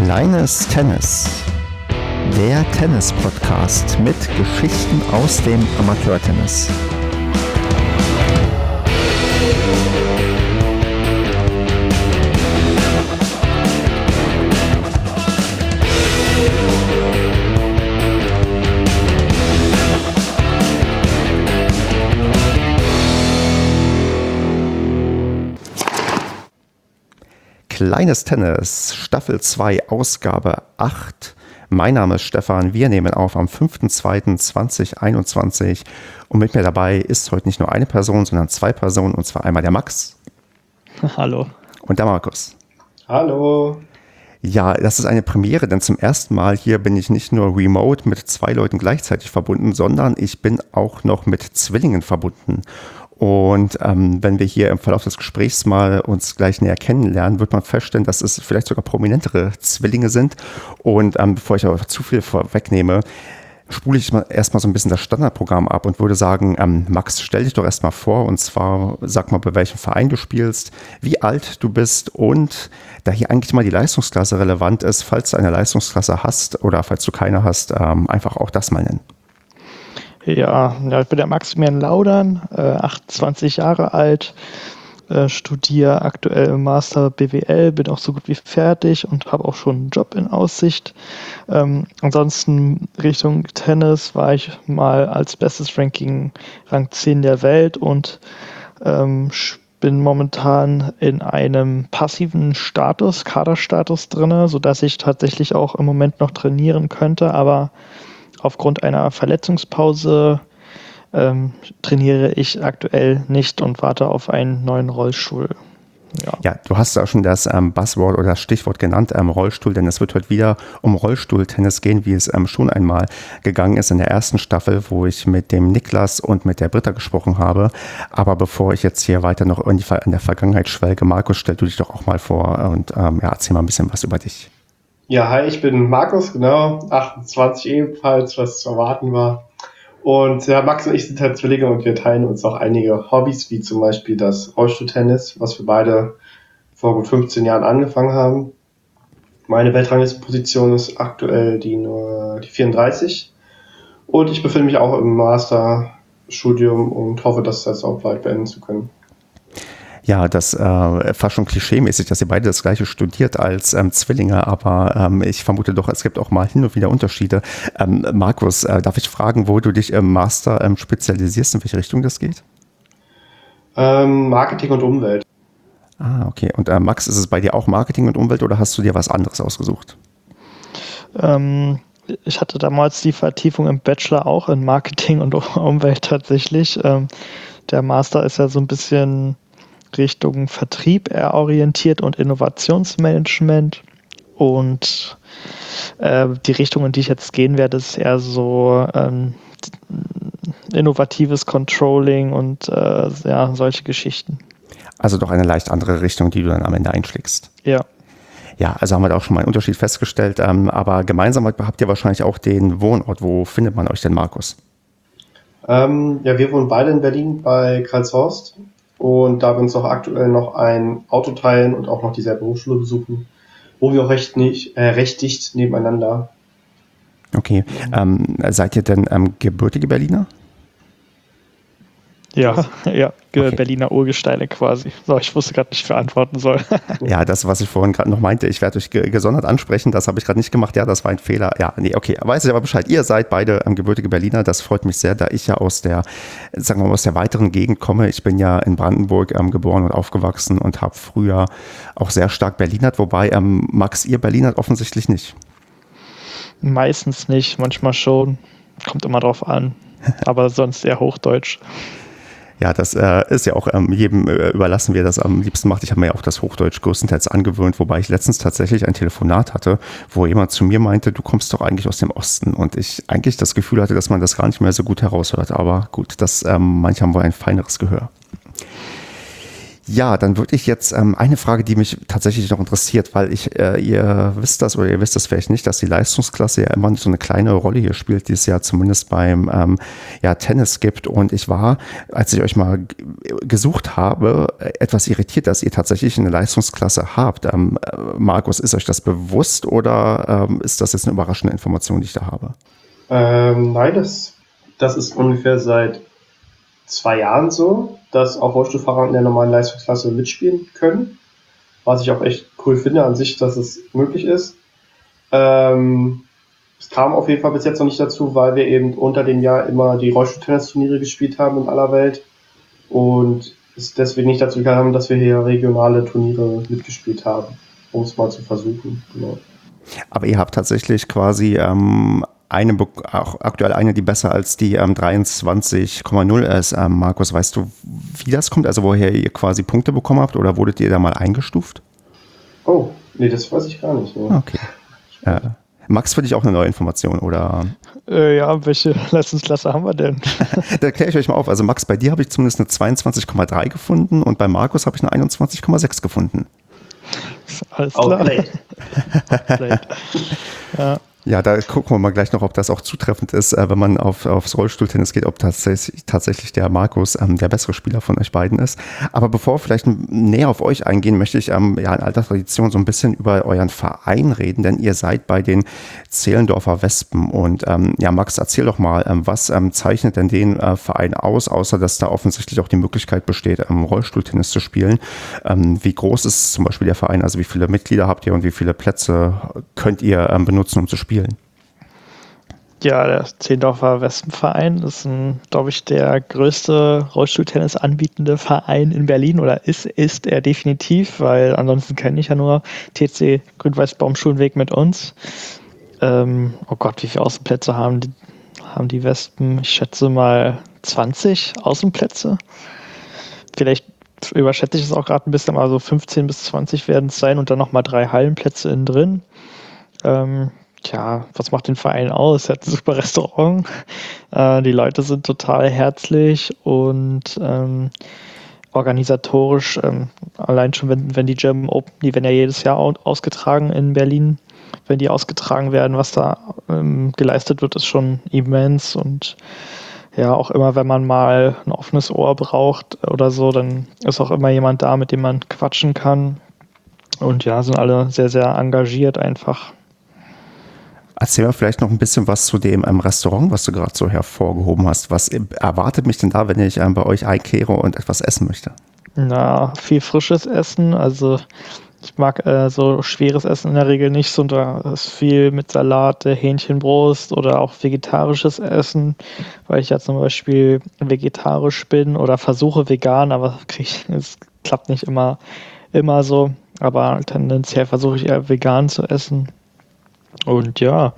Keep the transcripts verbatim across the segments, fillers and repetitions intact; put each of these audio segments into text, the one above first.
Kleines Tennis, der Tennis-Podcast mit Geschichten aus dem Amateurtennis. Kleines Tennis, Staffel zwei, Ausgabe acht. Mein Name ist Stefan, wir nehmen auf am fünfter zweiter zweitausendeinundzwanzig und mit mir dabei ist heute nicht nur eine Person, sondern zwei Personen, und zwar einmal der Max. Hallo. Und der Markus. Hallo. Ja, das ist eine Premiere, denn zum ersten Mal hier bin ich nicht nur remote mit zwei Leuten gleichzeitig verbunden, sondern ich bin auch noch mit Zwillingen verbunden. Und ähm, wenn wir hier im Verlauf des Gesprächs mal uns gleich näher kennenlernen, wird man feststellen, dass es vielleicht sogar prominentere Zwillinge sind. Und ähm, bevor ich aber zu viel vorwegnehme, spule ich mal erstmal so ein bisschen das Standardprogramm ab und würde sagen, ähm, Max, stell dich doch erstmal vor, und zwar sag mal, bei welchem Verein du spielst, wie alt du bist und da hier eigentlich mal die Leistungsklasse relevant ist, falls du eine Leistungsklasse hast oder falls du keine hast, ähm, einfach auch das mal nennen. Ja, ja, ich bin der Maximilian Laudern, äh, achtundzwanzig Jahre alt, äh, studiere aktuell im Master B W L, bin auch so gut wie fertig und habe auch schon einen Job in Aussicht. Ähm, ansonsten Richtung Tennis war ich mal als bestes Ranking Rang zehn der Welt und ähm, bin momentan in einem passiven Status, Kaderstatus drin, sodass ich tatsächlich auch im Moment noch trainieren könnte, aber aufgrund einer Verletzungspause ähm, trainiere ich aktuell nicht und warte auf einen neuen Rollstuhl. Ja, ja, du hast ja schon das ähm, Buzzword oder das Stichwort genannt, ähm, Rollstuhl, denn es wird heute wieder um Rollstuhltennis gehen, wie es ähm, schon einmal gegangen ist in der ersten Staffel, wo ich mit dem Niklas und mit der Britta gesprochen habe. Aber bevor ich jetzt hier weiter noch in, die, in der Vergangenheit schwelge, Markus, stell du dich doch auch mal vor und ähm, ja, erzähl mal ein bisschen was über dich. Ja, hi, ich bin Markus, genau, achtundzwanzig ebenfalls, was zu erwarten war. Und ja, Max und ich sind halt Zwillinge und wir teilen uns auch einige Hobbys, wie zum Beispiel das Rollstuhltennis, was wir beide vor gut fünfzehn Jahren angefangen haben. Meine Weltranglistenposition ist aktuell die, nur die vierunddreißig und ich befinde mich auch im Masterstudium und hoffe, das jetzt auch bald beenden zu können. Ja, das äh, fast schon klischeemäßig, dass ihr beide das Gleiche studiert als ähm, Zwillinge, aber ähm, ich vermute doch, es gibt auch mal hin und wieder Unterschiede. Ähm, Markus, äh, darf ich fragen, wo du dich im Master ähm, spezialisierst, in welche Richtung das geht? Ähm, Marketing und Umwelt. Ah, okay. Und äh, Max, ist es bei dir auch Marketing und Umwelt oder hast du dir was anderes ausgesucht? Ähm, ich hatte damals die Vertiefung im Bachelor auch in Marketing und Umwelt tatsächlich. Ähm, der Master ist ja so ein bisschen Richtung Vertrieb eher orientiert und Innovationsmanagement, und äh, die Richtung, in die ich jetzt gehen werde, ist eher so ähm, innovatives Controlling und äh, ja, solche Geschichten. Also doch eine leicht andere Richtung, die du dann am Ende einschlägst. Ja. Ja, also haben wir da auch schon mal einen Unterschied festgestellt, ähm, aber gemeinsam habt ihr wahrscheinlich auch den Wohnort. Wo findet man euch denn, Markus? Ähm, ja, wir wohnen beide in Berlin bei Karlshorst. Und da wir uns auch aktuell noch ein Auto teilen und auch noch dieselbe Hochschule besuchen, wo wir auch recht, nicht, äh, recht dicht nebeneinander. Okay. Ähm, seid ihr denn ähm, gebürtige Berliner? Ja, ja, okay. Berliner Urgesteine quasi. So, ich wusste gerade nicht, wie ich verantworten soll. Ja, das, was ich vorhin gerade noch meinte, ich werde euch ge- gesondert ansprechen, das habe ich gerade nicht gemacht. Ja, das war ein Fehler. Ja, nee, okay, weiß ich aber Bescheid. Ihr seid beide ähm, gebürtige Berliner, das freut mich sehr, da ich ja aus der, sagen wir mal, aus der weiteren Gegend komme. Ich bin ja in Brandenburg ähm, geboren und aufgewachsen und habe früher auch sehr stark Berlinert, wobei, ähm, Max, ihr Berlinert offensichtlich nicht. Meistens nicht, manchmal schon. Kommt immer drauf an. Aber sonst eher Hochdeutsch. Ja, das äh, ist ja auch ähm, jedem äh, überlassen, wie er das am liebsten macht. Ich habe mir ja auch das Hochdeutsch größtenteils angewöhnt, wobei ich letztens tatsächlich ein Telefonat hatte, wo jemand zu mir meinte, du kommst doch eigentlich aus dem Osten. Und ich eigentlich das Gefühl hatte, dass man das gar nicht mehr so gut heraushört. Aber gut, das, ähm, manche haben wohl ein feineres Gehör. Ja, dann würde ich jetzt ähm, eine Frage, die mich tatsächlich noch interessiert, weil ich, äh, ihr wisst das oder ihr wisst das vielleicht nicht, dass die Leistungsklasse ja immer so eine kleine Rolle hier spielt, die es ja zumindest beim ähm, ja, Tennis gibt. Und ich war, als ich euch mal g- gesucht habe, etwas irritiert, dass ihr tatsächlich eine Leistungsklasse habt. Ähm, äh, Markus, ist euch das bewusst oder ähm, ist das jetzt eine überraschende Information, die ich da habe? Ähm, nein, das, das ist ungefähr seit zwei Jahren so, dass auch Rollstuhlfahrer in der normalen Leistungsklasse mitspielen können. Was ich auch echt cool finde an sich, dass es möglich ist. Ähm, es kam auf jeden Fall bis jetzt noch nicht dazu, weil wir eben unter dem Jahr immer die Rollstuhltennisturniere gespielt haben in aller Welt und es deswegen nicht dazu kam, dass wir hier regionale Turniere mitgespielt haben, um es mal zu versuchen. Genau. Aber ihr habt tatsächlich quasi ähm, eine, be- auch aktuell eine, die besser als die ähm, dreiundzwanzig Komma null ist. Ähm, Markus, weißt du, wie das kommt? Also woher ihr quasi Punkte bekommen habt oder wurdet ihr da mal eingestuft? Oh, nee, das weiß ich gar nicht. Ne? Okay. Äh, Max, für dich auch eine neue Information oder? Äh, ja, welche Leistungsklasse haben wir denn? Da kläre ich euch mal auf. Also Max, bei dir habe ich zumindest eine zweiundzwanzig Komma drei gefunden und bei Markus habe ich eine einundzwanzig Komma sechs gefunden. Alles klar. Okay. Outplayed. Ja. Ja, da gucken wir mal gleich noch, ob das auch zutreffend ist, äh, wenn man auf, aufs Rollstuhltennis geht, ob tatsächlich, tatsächlich der Markus ähm, der bessere Spieler von euch beiden ist. Aber bevor wir vielleicht näher auf euch eingehen, möchte ich ähm, ja in alter Tradition so ein bisschen über euren Verein reden, denn ihr seid bei den Zehlendorfer Wespen. Und ähm, ja, Max, erzähl doch mal, ähm, was ähm, zeichnet denn den äh, Verein aus, außer dass da offensichtlich auch die Möglichkeit besteht, ähm, Rollstuhltennis zu spielen. Ähm, wie groß ist zum Beispiel der Verein? Also wie viele Mitglieder habt ihr und wie viele Plätze könnt ihr ähm, benutzen, um zu spielen? Ja, der Zehlendorfer Wespenverein ist, glaube ich, der größte Rollstuhltennis anbietende Verein in Berlin oder ist, ist er definitiv, weil ansonsten kenne ich ja nur T C Grün-Weiß-Baumschulenweg mit uns. Ähm, oh Gott, wie viele Außenplätze haben die, haben die Wespen? Ich schätze mal zwanzig Außenplätze. Vielleicht überschätze ich es auch gerade ein bisschen, aber so fünfzehn bis zwanzig werden es sein und dann nochmal drei Hallenplätze innen drin. Ähm, Tja, was macht den Verein aus? Er hat ein super Restaurant. Äh, die Leute sind total herzlich und ähm, organisatorisch, ähm, allein schon, wenn, wenn die German Open, die werden ja jedes Jahr ausgetragen in Berlin, wenn die ausgetragen werden, was da ähm, geleistet wird, ist schon immens und ja, auch immer, wenn man mal ein offenes Ohr braucht oder so, dann ist auch immer jemand da, mit dem man quatschen kann. Und ja, sind alle sehr, sehr engagiert einfach. Erzähl mir vielleicht noch ein bisschen was zu dem ähm, Restaurant, was du gerade so hervorgehoben hast. Was erwartet mich denn da, wenn ich ähm, bei euch einkehre und etwas essen möchte? Na, viel frisches Essen. Also ich mag äh, so schweres Essen in der Regel nicht. So, da ist viel mit Salate, Hähnchenbrust oder auch vegetarisches Essen, weil ich ja zum Beispiel vegetarisch bin oder versuche vegan, aber krieg, es klappt nicht immer, immer so. Aber tendenziell versuche ich eher vegan zu essen. Und ja,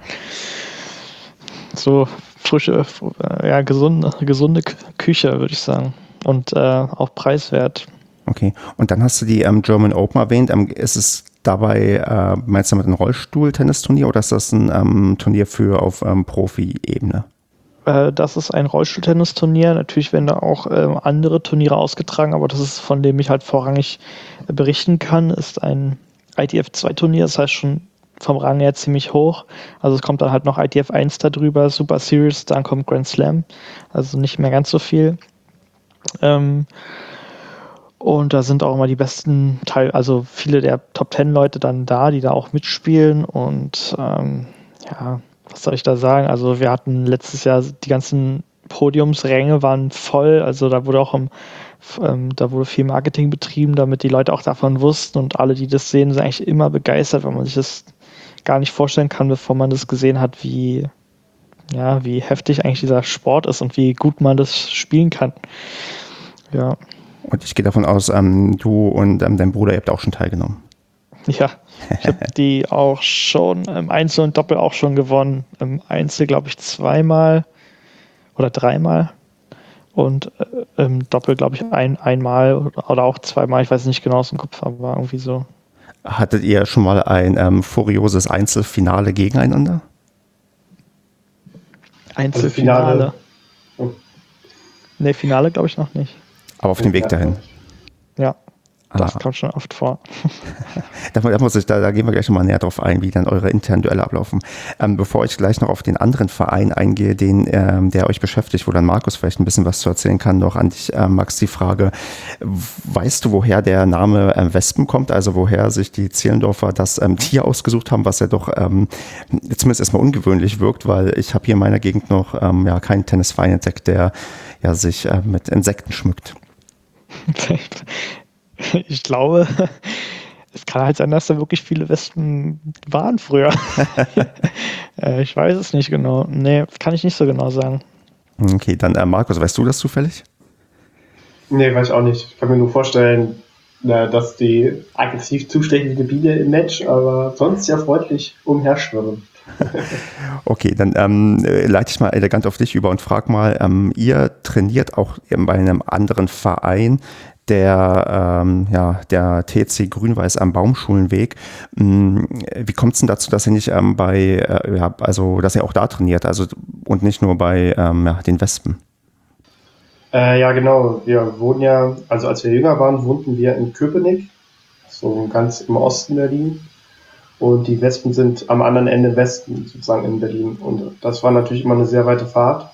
so frische, ja, gesunde, gesunde Küche, würde ich sagen. Und äh, auch preiswert. Okay, und dann hast du die ähm, German Open erwähnt. Ähm, ist es dabei, äh, meinst du mit einem Rollstuhl-Tennisturnier oder ist das ein ähm, Turnier für auf ähm, Profi-Ebene? Äh, das ist ein Rollstuhl-Tennisturnier. Natürlich werden da auch äh, andere Turniere ausgetragen, aber das ist, von dem ich halt vorrangig äh, berichten kann, ist ein I T F zwei Turnier, das heißt schon vom Rang her ziemlich hoch. Also es kommt dann halt noch I T F eins da drüber, Super Series, dann kommt Grand Slam. Also nicht mehr ganz so viel. Ähm, und da sind auch immer die besten Teil, also viele der Top Ten Leute dann da, die da auch mitspielen. Und ähm, ja, was soll ich da sagen? Also wir hatten letztes Jahr die ganzen Podiumsränge waren voll. Also da wurde auch im, ähm, da wurde viel Marketing betrieben, damit die Leute auch davon wussten. Und alle, die das sehen, sind eigentlich immer begeistert, weil man sich das gar nicht vorstellen kann, bevor man das gesehen hat, wie, ja, wie heftig eigentlich dieser Sport ist und wie gut man das spielen kann. Ja. Und ich gehe davon aus, ähm, du und ähm, dein Bruder, ihr habt auch schon teilgenommen. Ja, ich habe die auch schon im Einzel und Doppel auch schon gewonnen. Im Einzel, glaube ich, zweimal oder dreimal. Und äh, im Doppel, glaube ich, ein, einmal oder auch zweimal. Ich weiß nicht genau aus dem Kopf, aber irgendwie so. Hattet ihr schon mal ein ähm, furioses Einzelfinale gegeneinander? Einzelfinale? Also Finale. Ne, Finale glaube ich noch nicht. Aber auf dem Weg dahin. Ja. Das Ah. kommt schon oft vor. Da, da, muss ich, da, da gehen wir gleich nochmal näher drauf ein, wie dann eure internen Duelle ablaufen. Ähm, bevor ich gleich noch auf den anderen Verein eingehe, den, ähm, der euch beschäftigt, wo dann Markus vielleicht ein bisschen was zu erzählen kann, noch an dich, äh, Max, die Frage, weißt du, woher der Name äh, Wespen kommt, also woher sich die Zehlendorfer das ähm, Tier ausgesucht haben, was ja doch ähm, zumindest erstmal ungewöhnlich wirkt, weil ich habe hier in meiner Gegend noch ähm, ja, keinen Tennisverein entdeckt, der ja, sich äh, mit Insekten schmückt. Ich glaube, es kann halt sein, dass da wirklich viele Wespen waren früher. äh, ich weiß es nicht genau. Nee, kann ich nicht so genau sagen. Okay, dann äh, Markus, weißt du das zufällig? Nee, weiß ich auch nicht. Ich kann mir nur vorstellen, na, dass die aggressiv zustechende Biene im Match, aber sonst ja freundlich umherschwirren. Okay, dann ähm, leite ich mal elegant auf dich über und frag mal, ähm, ihr trainiert auch bei einem anderen Verein, der, ähm, ja, der T C Grün-Weiß am Baumschulenweg. Ähm, wie kommt es denn dazu, dass ihr nicht ähm, bei, äh, ja, also dass ihr auch da trainiert, also und nicht nur bei ähm, ja, den Wespen? Äh, ja, genau. Wir wohnen ja, also als wir jünger waren, wohnten wir in Köpenick, so ganz im Osten Berlin. Und die Wespen sind am anderen Ende im Westen, sozusagen in Berlin. Und das war natürlich immer eine sehr weite Fahrt,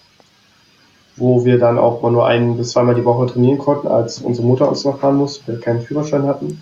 wo wir dann auch mal nur ein- bis zweimal die Woche trainieren konnten, als unsere Mutter uns noch fahren musste, weil wir keinen Führerschein hatten.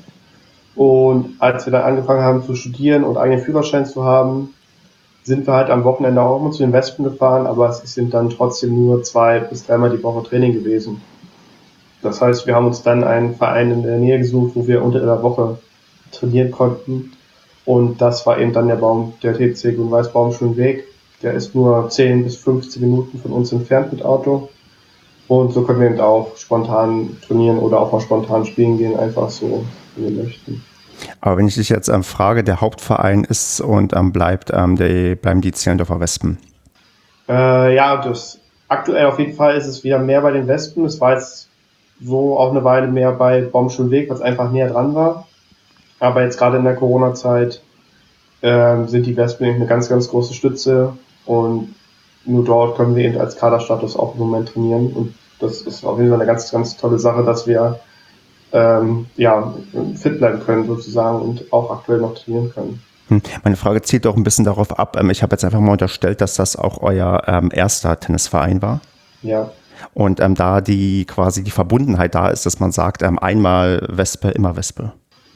Und als wir dann angefangen haben zu studieren und eigenen Führerschein zu haben, sind wir halt am Wochenende auch immer zu den Wespen gefahren, aber es sind dann trotzdem nur zwei bis dreimal die Woche Training gewesen. Das heißt, wir haben uns dann einen Verein in der Nähe gesucht, wo wir unter der Woche trainieren konnten. Und das war eben dann der Baum, der T C Grün-Weiß Baumschulenweg. Der ist nur zehn bis fünfzehn Minuten von uns entfernt mit Auto. Und so können wir eben auch spontan trainieren oder auch mal spontan spielen gehen, einfach so, wie wir möchten. Aber wenn ich dich jetzt ähm, frage, der Hauptverein ist und ähm, bleibt, ähm, die, bleiben die Zehlendorfer Wespen. Äh, ja, das, aktuell auf jeden Fall ist es wieder mehr bei den Wespen. Es war jetzt so auch eine Weile mehr bei Baumschulenweg, was einfach näher dran war. Aber jetzt gerade in der Corona-Zeit äh, sind die Wespen eben eine ganz, ganz große Stütze und nur dort können wir eben als Kaderstatus auch im Moment trainieren und das ist auf jeden Fall eine ganz, ganz tolle Sache, dass wir ähm, ja, fit bleiben können sozusagen und auch aktuell noch trainieren können. Hm. Meine Frage zielt auch ein bisschen darauf ab. Ähm, ich habe jetzt einfach mal unterstellt, dass das auch euer ähm, erster Tennisverein war. Ja. Und ähm, da die quasi die Verbundenheit da ist, dass man sagt, ähm, einmal Wespe, immer Wespe.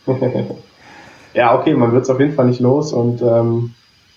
Ja, okay, man wird es auf jeden Fall nicht los und ähm,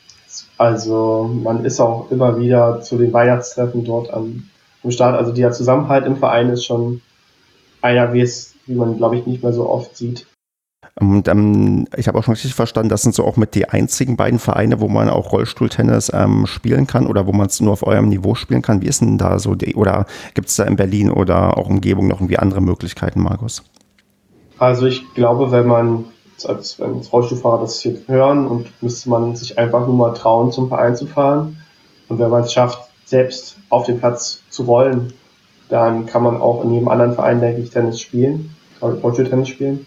also man ist auch immer wieder zu den Weihnachtstreffen dort am, am Start. Also der Zusammenhalt im Verein ist schon einer, wie es, wie man glaube ich nicht mehr so oft sieht. Und ähm, ich habe auch schon richtig verstanden, das sind so auch mit die einzigen beiden Vereine, wo man auch Rollstuhltennis ähm, spielen kann oder wo man es nur auf eurem Niveau spielen kann. Wie ist denn da so die, oder gibt es da in Berlin oder auch Umgebung noch irgendwie andere Möglichkeiten, Markus? Also ich glaube, wenn man als wenn Rollstuhlfahrer das hier hören und müsste man sich einfach nur mal trauen, zum Verein zu fahren. Und wenn man es schafft, selbst auf den Platz zu rollen, dann kann man auch in jedem anderen Verein, denke ich, Tennis spielen, Rollstuhltennis spielen.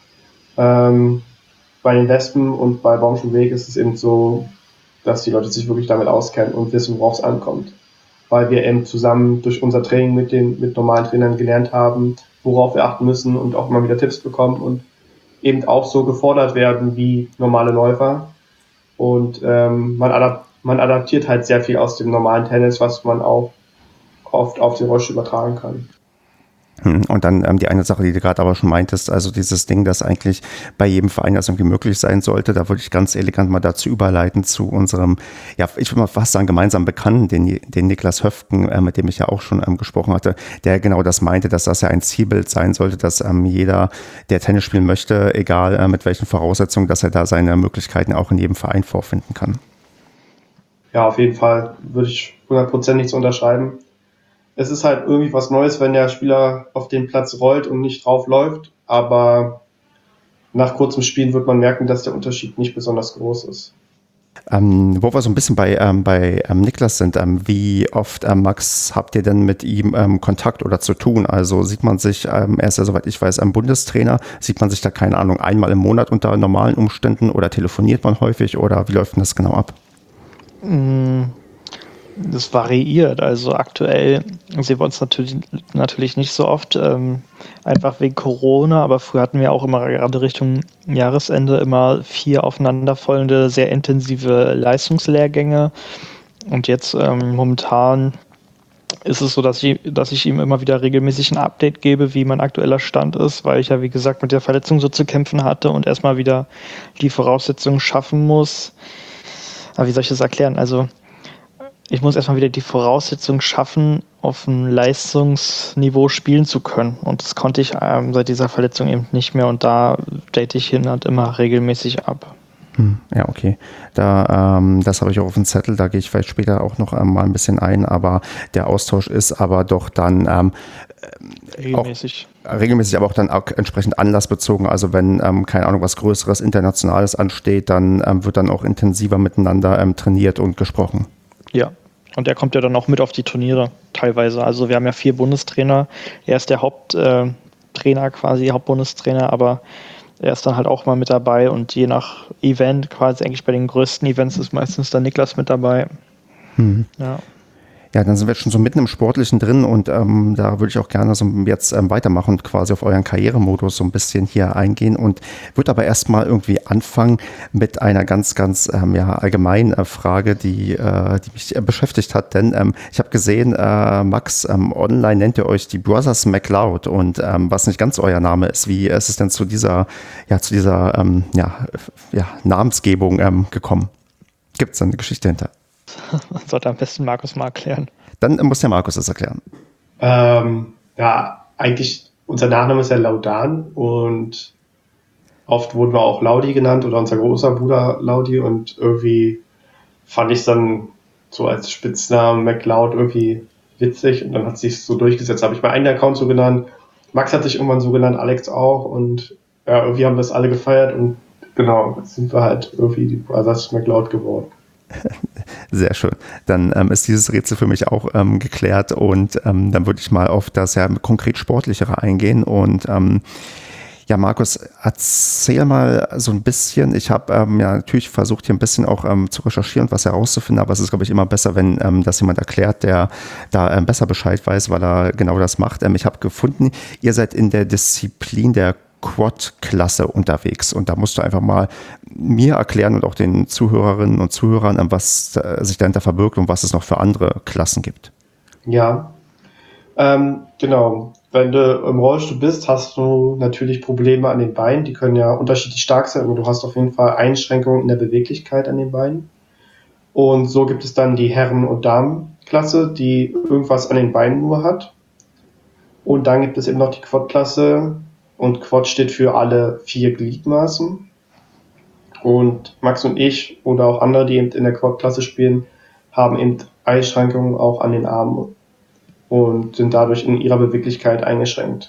Ähm, bei den Wespen und bei Baumschulenweg ist es eben so, dass die Leute sich wirklich damit auskennen und wissen, worauf es ankommt. Weil wir eben zusammen durch unser Training mit den mit normalen Trainern gelernt haben, worauf wir achten müssen und auch immer wieder Tipps bekommen und eben auch so gefordert werden wie normale Läufer. Und ähm, man, adap- man adaptiert halt sehr viel aus dem normalen Tennis, was man auch oft auf den Rollstuhl übertragen kann. Und dann ähm, die eine Sache, die du gerade aber schon meintest, also dieses Ding, das eigentlich bei jedem Verein das irgendwie möglich sein sollte, da würde ich ganz elegant mal dazu überleiten zu unserem, ja, ich würde mal fast sagen, gemeinsamen Bekannten, den, den Niklas Höfgen, äh, mit dem ich ja auch schon ähm, gesprochen hatte, der genau das meinte, dass das ja ein Zielbild sein sollte, dass ähm, jeder, der Tennis spielen möchte, egal äh, mit welchen Voraussetzungen, dass er da seine Möglichkeiten auch in jedem Verein vorfinden kann. Ja, auf jeden Fall würde ich hundertprozentig so unterschreiben. Es ist halt irgendwie was Neues, wenn der Spieler auf den Platz rollt und nicht drauf läuft, aber nach kurzem Spielen wird man merken, dass der Unterschied nicht besonders groß ist. Ähm, wo wir so ein bisschen bei, ähm, bei ähm, Niklas sind, ähm, wie oft, ähm, Max, habt ihr denn mit ihm ähm, Kontakt oder zu tun? Also sieht man sich, ähm, er ist ja soweit ich weiß ein Bundestrainer, sieht man sich da, keine Ahnung, einmal im Monat unter normalen Umständen oder telefoniert man häufig oder wie läuft denn das genau ab? Das variiert. Also aktuell sehen wir uns natürlich, natürlich nicht so oft, ähm, einfach wegen Corona, aber früher hatten wir auch immer gerade Richtung Jahresende immer vier aufeinanderfolgende, sehr intensive Leistungslehrgänge. Und jetzt ähm, momentan ist es so, dass ich, dass ich ihm immer wieder regelmäßig ein Update gebe, wie mein aktueller Stand ist, weil ich ja, wie gesagt, mit der Verletzung so zu kämpfen hatte und erstmal wieder die Voraussetzungen schaffen muss. Aber wie soll ich das erklären? Also ich muss erstmal wieder die Voraussetzungen schaffen, auf einem Leistungsniveau spielen zu können. Und das konnte ich ähm, seit dieser Verletzung eben nicht mehr. Und da date ich hin und immer regelmäßig ab. Hm, ja, okay. Da, ähm, das habe ich auch auf dem Zettel, da gehe ich vielleicht später auch noch ähm, mal ein bisschen ein, aber der Austausch ist aber doch dann ähm, regelmäßig. Auch, regelmäßig, aber auch dann auch entsprechend anlassbezogen. Also wenn, ähm, keine Ahnung, was Größeres, Internationales ansteht, dann ähm, wird dann auch intensiver miteinander ähm, trainiert und gesprochen. Ja, und er kommt ja dann auch mit auf die Turniere teilweise. Also wir haben ja vier Bundestrainer. Er ist der Haupttrainer äh, quasi, Hauptbundestrainer, aber er ist dann halt auch mal mit dabei und je nach Event, quasi eigentlich bei den größten Events, ist meistens dann Niklas mit dabei. Mhm. Ja. Ja, dann sind wir schon so mitten im Sportlichen drin und ähm, da würde ich auch gerne so jetzt ähm, weitermachen und quasi auf euren Karrieremodus so ein bisschen hier eingehen und würde aber erstmal irgendwie anfangen mit einer ganz, ganz ähm, ja, allgemeinen äh, Frage, die, äh, die mich äh, beschäftigt hat, denn ähm, ich habe gesehen, äh, Max, ähm, online nennt ihr euch die Brothers McLeod und ähm, was nicht ganz euer Name ist, wie ist es denn zu dieser, ja, zu dieser ähm, ja, ja, Namensgebung ähm, gekommen? Gibt es da eine Geschichte hinter? Sollte am besten Markus mal erklären. Dann muss der Markus das erklären. Ähm, ja, eigentlich, unser Nachname ist ja Laudan und oft wurden wir auch Laudi genannt oder unser großer Bruder Laudi und irgendwie fand ich es dann so als Spitznamen McLeod irgendwie witzig und dann hat es sich so durchgesetzt. Habe ich meinen eigenen Account so genannt. Max hat sich irgendwann so genannt, Alex auch und ja, irgendwie haben das alle gefeiert und genau, jetzt sind wir halt irgendwie die Brothers McLeod geworden. Sehr schön. Dann ähm, ist dieses Rätsel für mich auch ähm, geklärt und ähm, dann würde ich mal auf das ja konkret Sportlichere eingehen und ähm, ja, Markus, erzähl mal so ein bisschen. Ich habe ähm, ja natürlich versucht, hier ein bisschen auch ähm, zu recherchieren und was herauszufinden, aber es ist, glaube ich, immer besser, wenn ähm, das jemand erklärt, der da ähm, besser Bescheid weiß, weil er genau das macht. Ähm, ich habe gefunden, ihr seid in der Disziplin der Quad-Klasse unterwegs und da musst du einfach mal mir erklären und auch den Zuhörerinnen und Zuhörern, was äh, sich dahinter verbirgt und was es noch für andere Klassen gibt. Ja, ähm, genau. Wenn du im Rollstuhl bist, hast du natürlich Probleme an den Beinen. Die können ja unterschiedlich stark sein, aber du hast auf jeden Fall Einschränkungen in der Beweglichkeit an den Beinen. Und so gibt es dann die Herren- und Damenklasse, die irgendwas an den Beinen nur hat. Und dann gibt es eben noch die Quad-Klasse. Und Quad steht für alle vier Gliedmaßen. Und Max und ich oder auch andere, die eben in der Quad-Klasse spielen, haben eben Einschränkungen auch an den Armen und sind dadurch in ihrer Beweglichkeit eingeschränkt.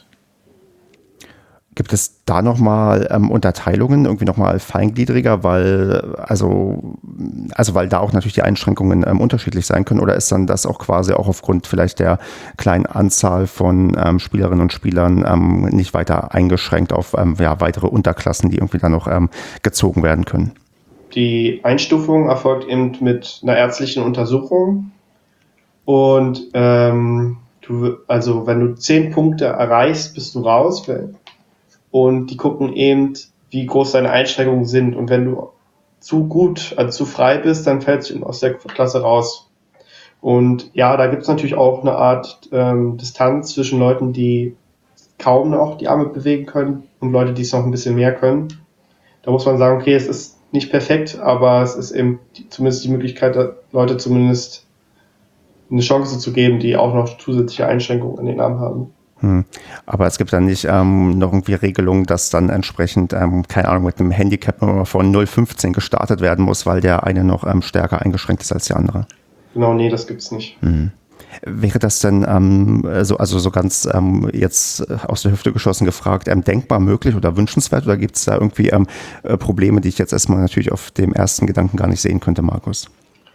Gibt es da nochmal ähm, Unterteilungen, irgendwie nochmal feingliedriger, weil, also, also weil da auch natürlich die Einschränkungen ähm, unterschiedlich sein können, oder ist dann das auch quasi auch aufgrund vielleicht der kleinen Anzahl von ähm, Spielerinnen und Spielern ähm, nicht weiter eingeschränkt auf ähm, ja, weitere Unterklassen, die irgendwie dann noch ähm, gezogen werden können? Die Einstufung erfolgt eben mit einer ärztlichen Untersuchung und ähm, du, also wenn du zehn Punkte erreichst, bist du raus. Und die gucken eben, wie groß deine Einschränkungen sind. Und wenn du zu gut, also zu frei bist, dann fällst du aus der Klasse raus. Und ja, da gibt es natürlich auch eine Art ähm, Distanz zwischen Leuten, die kaum noch die Arme bewegen können und Leute, die es noch ein bisschen mehr können. Da muss man sagen, okay, es ist nicht perfekt, aber es ist eben die, zumindest die Möglichkeit, Leute zumindest eine Chance zu geben, die auch noch zusätzliche Einschränkungen an den Armen haben. Hm. Aber es gibt dann nicht ähm, noch irgendwie Regelungen, dass dann entsprechend, ähm, keine Ahnung, mit einem Handicap von null Komma fünfzehn gestartet werden muss, weil der eine noch ähm, stärker eingeschränkt ist als der andere. Genau, nee, das gibt's nicht. Hm. Wäre das denn, ähm, so, also so ganz ähm, jetzt aus der Hüfte geschossen gefragt, ähm, denkbar möglich oder wünschenswert, oder gibt es da irgendwie ähm, Probleme, die ich jetzt erstmal natürlich auf dem ersten Gedanken gar nicht sehen könnte, Markus?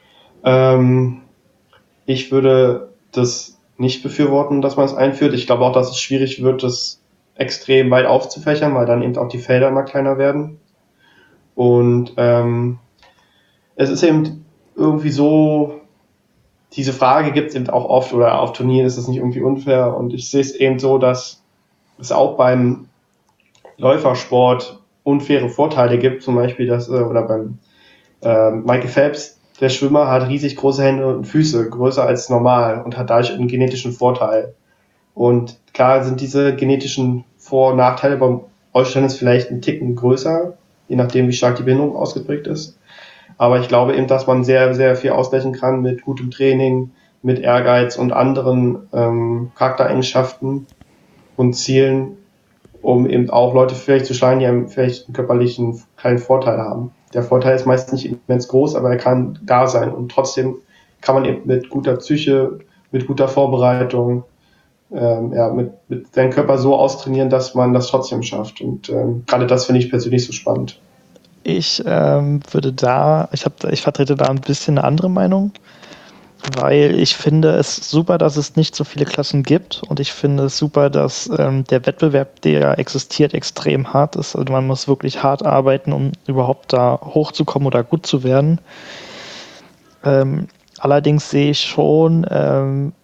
Ähm, ich würde das nicht befürworten, dass man es einführt. Ich glaube auch, dass es schwierig wird, das extrem weit aufzufächern, weil dann eben auch die Felder immer kleiner werden. Und ähm, es ist eben irgendwie so, diese Frage gibt es eben auch oft, oder auf Turnieren ist das nicht irgendwie unfair. Und ich sehe es eben so, dass es auch beim Läufersport unfaire Vorteile gibt, zum Beispiel, dass, äh, oder beim äh, Michael Phelps, der Schwimmer, hat riesig große Hände und Füße, größer als normal und hat dadurch einen genetischen Vorteil. Und klar sind diese genetischen Vor- und Nachteile beim Rollstuhltennis vielleicht einen Ticken größer, je nachdem, wie stark die Behinderung ausgeprägt ist. Aber ich glaube eben, dass man sehr, sehr viel ausgleichen kann mit gutem Training, mit Ehrgeiz und anderen ähm, Charaktereigenschaften und Zielen, um eben auch Leute vielleicht zu schlagen, die einem vielleicht einen körperlichen kleinen Vorteil haben. Der Vorteil ist meist nicht immens groß, aber er kann da sein. Und trotzdem kann man eben mit guter Psyche, mit guter Vorbereitung, ähm, ja, mit, mit seinem Körper so austrainieren, dass man das trotzdem schafft. Und ähm, gerade das finde ich persönlich so spannend. Ich ähm, würde da, ich, hab, ich vertrete da ein bisschen eine andere Meinung, weil ich finde es super, dass es nicht so viele Klassen gibt, und ich finde es super, dass ähm, der Wettbewerb, der existiert, extrem hart ist. Also man muss wirklich hart arbeiten, um überhaupt da hochzukommen oder gut zu werden. Ähm, allerdings sehe ich schon, ähm,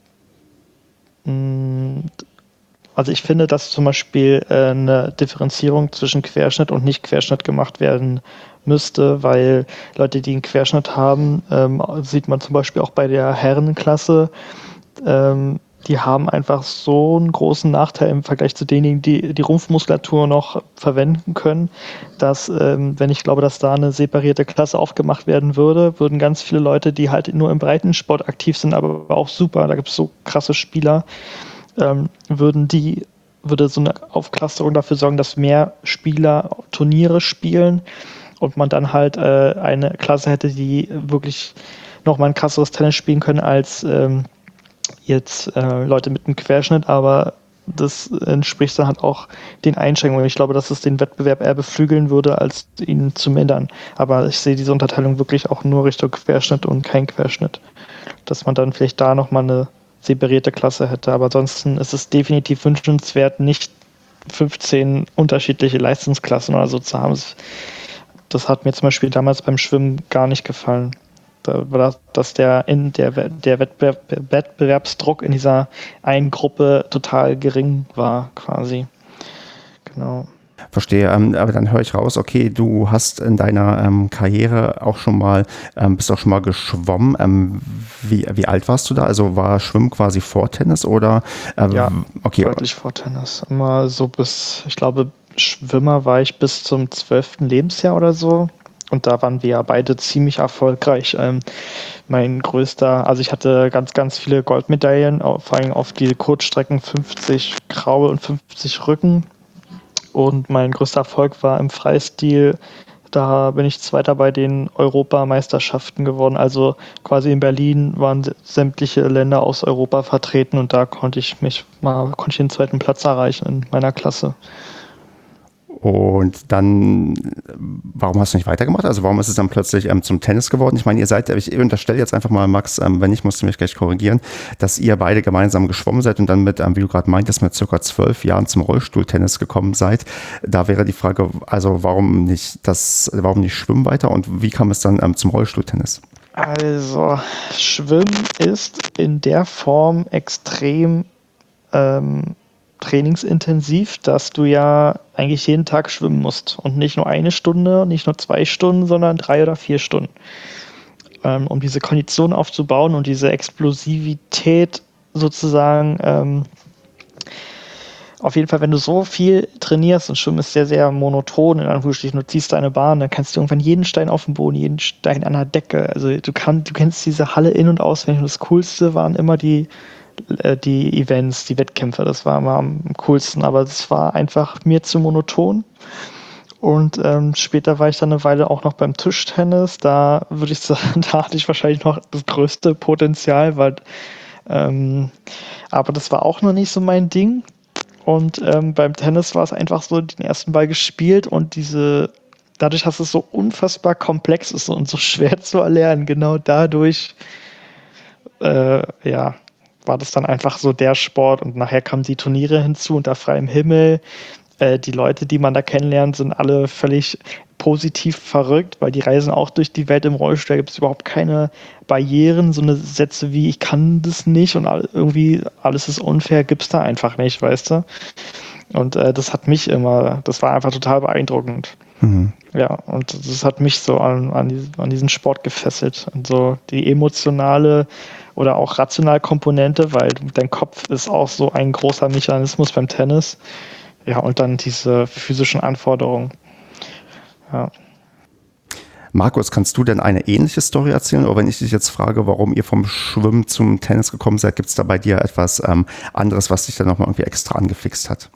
mh, also ich finde, dass zum Beispiel äh, eine Differenzierung zwischen Querschnitt und Nicht-Querschnitt gemacht werden müsste, weil Leute, die einen Querschnitt haben, ähm, sieht man zum Beispiel auch bei der Herrenklasse, ähm, die haben einfach so einen großen Nachteil im Vergleich zu denjenigen, die die Rumpfmuskulatur noch verwenden können, dass, ähm, wenn ich glaube, dass da eine separierte Klasse aufgemacht werden würde, würden ganz viele Leute, die halt nur im Breitensport aktiv sind, aber auch super, da gibt es so krasse Spieler, ähm, würden die, würde so eine Aufklasterung dafür sorgen, dass mehr Spieler Turniere spielen und man dann halt äh, eine Klasse hätte, die wirklich nochmal ein krasseres Tennis spielen können als ähm, jetzt äh, Leute mit einem Querschnitt, aber das entspricht dann halt auch den Einschränkungen. Ich glaube, dass es den Wettbewerb eher beflügeln würde, als ihn zu mindern. Aber ich sehe diese Unterteilung wirklich auch nur Richtung Querschnitt und kein Querschnitt. Dass man dann vielleicht da nochmal eine separierte Klasse hätte. Aber ansonsten ist es definitiv wünschenswert, nicht fünfzehn unterschiedliche Leistungsklassen oder so zu haben. Das hat mir zum Beispiel damals beim Schwimmen gar nicht gefallen. Da war das, dass der, in der, der Wettbewerb, Wettbewerbsdruck in dieser einen Gruppe total gering war, quasi. Genau. Verstehe, ähm, aber dann höre ich raus, okay, du hast in deiner ähm, Karriere auch schon mal, ähm, bist auch schon mal geschwommen. Ähm, wie, wie alt warst du da? Also war Schwimmen quasi vor Tennis oder? Äh, Ja, okay. deutlich vor Tennis. Immer so bis, ich glaube, Schwimmer war ich bis zum zwölften Lebensjahr oder so. Und da waren wir ja beide ziemlich erfolgreich. Ähm, mein größter, also ich hatte ganz, ganz viele Goldmedaillen, vor allem auf die Kurzstrecken fünfzig Kraul und fünfzig Rücken. Und mein größter Erfolg war im Freistil. Da bin ich Zweiter bei den Europameisterschaften geworden. Also quasi in Berlin waren sämtliche Länder aus Europa vertreten und da konnte ich mich mal, konnte ich den zweiten Platz erreichen in meiner Klasse. Und dann, warum hast du nicht weitergemacht? Also warum ist es dann plötzlich ähm, zum Tennis geworden? Ich meine, ihr seid, ich unterstelle jetzt einfach mal, Max, ähm, wenn nicht, musst du mich gleich korrigieren, dass ihr beide gemeinsam geschwommen seid und dann mit, ähm, wie du gerade meintest, mit circa zwölf Jahren zum Rollstuhltennis gekommen seid. Da wäre die Frage, also warum nicht das, warum nicht Schwimmen weiter und wie kam es dann ähm, zum Rollstuhltennis? Also, Schwimmen ist in der Form extrem ähm, trainingsintensiv, dass du ja eigentlich jeden Tag schwimmen musst. Und nicht nur eine Stunde, nicht nur zwei Stunden, sondern drei oder vier Stunden. Ähm, um diese Kondition aufzubauen und diese Explosivität sozusagen, ähm, auf jeden Fall, wenn du so viel trainierst, und Schwimmen ist sehr, sehr monoton, in Anführungsstrichen, du ziehst deine Bahn, dann kannst du irgendwann jeden Stein auf dem Boden, jeden Stein an der Decke, also du, kann, du kennst diese Halle in- und auswendig, und das Coolste waren immer die die Events, die Wettkämpfe, das war immer am coolsten, aber es war einfach mir zu monoton. Und ähm, später war ich dann eine Weile auch noch beim Tischtennis, da würde ich sagen, da hatte ich wahrscheinlich noch das größte Potenzial, weil ähm, aber das war auch noch nicht so mein Ding. Und ähm, beim Tennis war es einfach so, den ersten Ball gespielt und diese, dadurch, dass es so unfassbar komplex ist und so schwer zu erlernen, genau dadurch, äh, ja, war das dann einfach so der Sport, und nachher kamen die Turniere hinzu unter freiem Himmel. Äh, die Leute, die man da kennenlernt, sind alle völlig positiv verrückt, weil die reisen auch durch die Welt im Rollstuhl, da gibt es überhaupt keine Barrieren, so eine Sätze wie ich kann das nicht und all, irgendwie alles ist unfair, gibt es da einfach nicht, weißt du? Und äh, das hat mich immer, das war einfach total beeindruckend. Mhm. Ja, und das hat mich so an, an, diesen, an diesen Sport gefesselt. Und so die emotionale oder auch rationale Komponente, weil dein Kopf ist auch so ein großer Mechanismus beim Tennis. Ja, und dann diese physischen Anforderungen. Ja. Markus, kannst du denn eine ähnliche Story erzählen? Oder wenn ich dich jetzt frage, warum ihr vom Schwimmen zum Tennis gekommen seid, gibt es da bei dir etwas ähm, anderes, was dich dann nochmal irgendwie extra angefixt hat?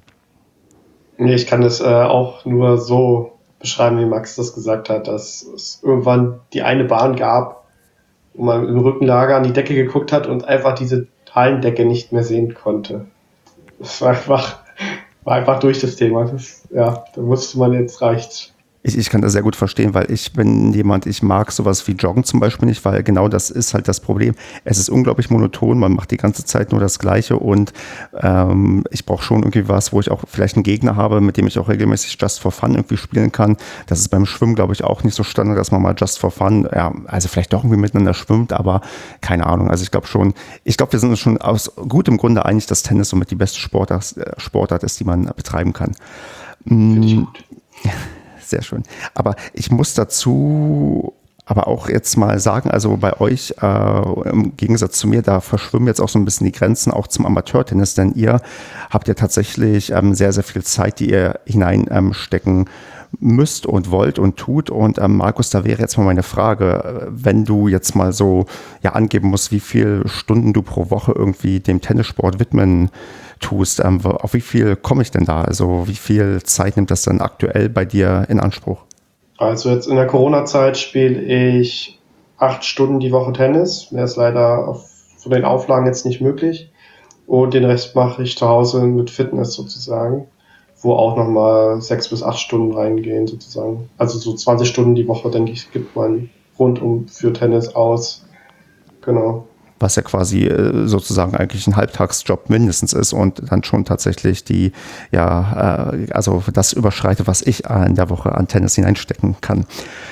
Nee, ich kann das äh, auch nur so beschreiben, wie Max das gesagt hat, dass es irgendwann die eine Bahn gab, wo man im Rückenlager an die Decke geguckt hat und einfach diese Hallendecke nicht mehr sehen konnte. Das war einfach, war einfach durch das Thema. Das, ja, da wusste man, jetzt reicht's. Ich, ich kann das sehr gut verstehen, weil ich bin jemand, ich mag sowas wie Joggen zum Beispiel nicht, weil genau das ist halt das Problem. Es ist unglaublich monoton, man macht die ganze Zeit nur das Gleiche und ähm, ich brauche schon irgendwie was, wo ich auch vielleicht einen Gegner habe, mit dem ich auch regelmäßig Just for Fun irgendwie spielen kann. Das ist beim Schwimmen, glaube ich, auch nicht so Standard, dass man mal Just for Fun, ja, also vielleicht doch irgendwie miteinander schwimmt, aber keine Ahnung. Also ich glaube schon, ich glaube, wir sind uns schon aus gutem Grunde einig, dass Tennis somit die beste Sportart, Sportart ist, die man betreiben kann. Finde ich gut. Sehr schön. Aber ich muss dazu aber auch jetzt mal sagen, also bei euch, äh, im Gegensatz zu mir, da verschwimmen jetzt auch so ein bisschen die Grenzen auch zum Amateurtennis, denn ihr habt ja tatsächlich ähm, sehr, sehr viel Zeit, die ihr hineinstecken ähm, müsst und wollt und tut. Und ähm, Markus, da wäre jetzt mal meine Frage, wenn du jetzt mal so ja angeben musst, wie viele Stunden du pro Woche irgendwie dem Tennissport widmen tust, ähm, auf wie viel komme ich denn da? Also wie viel Zeit nimmt das dann aktuell bei dir in Anspruch? Also jetzt in der Corona-Zeit spiele ich acht Stunden die Woche Tennis. Mehr ist leider auf, von den Auflagen jetzt nicht möglich. Und den Rest mache ich zu Hause mit Fitness sozusagen, wo auch nochmal sechs bis acht Stunden reingehen sozusagen. Also so zwanzig Stunden die Woche, denke ich, gibt man rundum für Tennis aus. Genau. Was ja quasi äh, sozusagen eigentlich ein Halbtagsjob mindestens ist und dann schon tatsächlich die, ja, äh, also das überschreitet, was ich in der Woche an Tennis hineinstecken kann.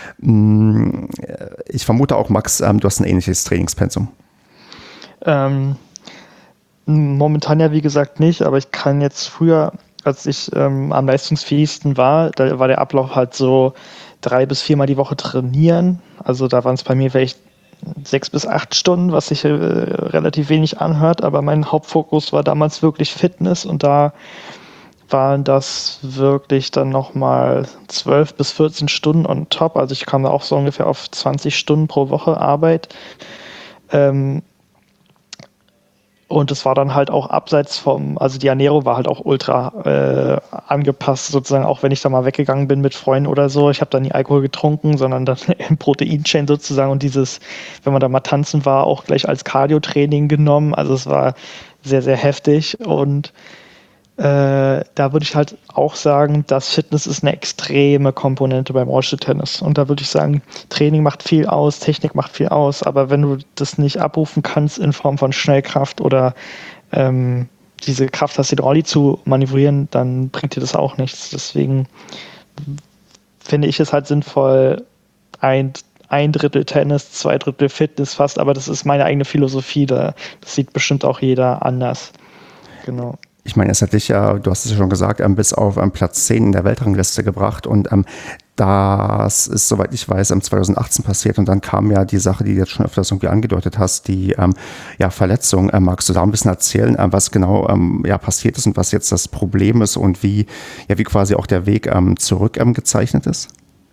Ich vermute auch, Max, ähm, du hast ein ähnliches Trainingspensum. Ähm, momentan ja wie gesagt nicht, aber ich kann jetzt früher, als ich ähm, am leistungsfähigsten war, da war der Ablauf halt so drei bis viermal die Woche trainieren. Also da waren es bei mir vielleicht sechs bis acht Stunden, was sich äh, relativ wenig anhört, aber mein Hauptfokus war damals wirklich Fitness und da waren das wirklich dann nochmal zwölf bis vierzehn Stunden on top, also ich kam da auch so ungefähr auf zwanzig Stunden pro Woche Arbeit. Ähm, Und es war dann halt auch abseits vom, also die Ernährung war halt auch ultra äh, angepasst, sozusagen, auch wenn ich da mal weggegangen bin mit Freunden oder so. Ich habe da nie Alkohol getrunken, sondern dann im Proteinchain sozusagen und dieses, wenn man da mal tanzen war, auch gleich als Cardio-Training genommen. Also es war sehr, sehr heftig und äh, da würde ich halt auch sagen, dass Fitness ist eine extreme Komponente beim Rollstuhltennis. Und da würde ich sagen, Training macht viel aus, Technik macht viel aus, aber wenn du das nicht abrufen kannst in Form von Schnellkraft oder ähm, diese Kraft hast, den Rolli zu manövrieren, dann bringt dir das auch nichts. Deswegen finde ich es halt sinnvoll, ein, ein Drittel Tennis, zwei Drittel Fitness fast, aber das ist meine eigene Philosophie, da, das sieht bestimmt auch jeder anders. Genau. Ich meine, es hat dich ja, du hast es ja schon gesagt, ähm, bis auf ähm, Platz zehn in der Weltrangliste gebracht und ähm, das ist, soweit ich weiß, ähm, zwanzig achtzehn passiert und dann kam ja die Sache, die du jetzt schon öfters irgendwie angedeutet hast, die ähm, ja, Verletzung. Ähm, magst du da ein bisschen erzählen, ähm, was genau ähm, ja, passiert ist und was jetzt das Problem ist und wie, ja, wie quasi auch der Weg ähm, zurück ähm, gezeichnet ist?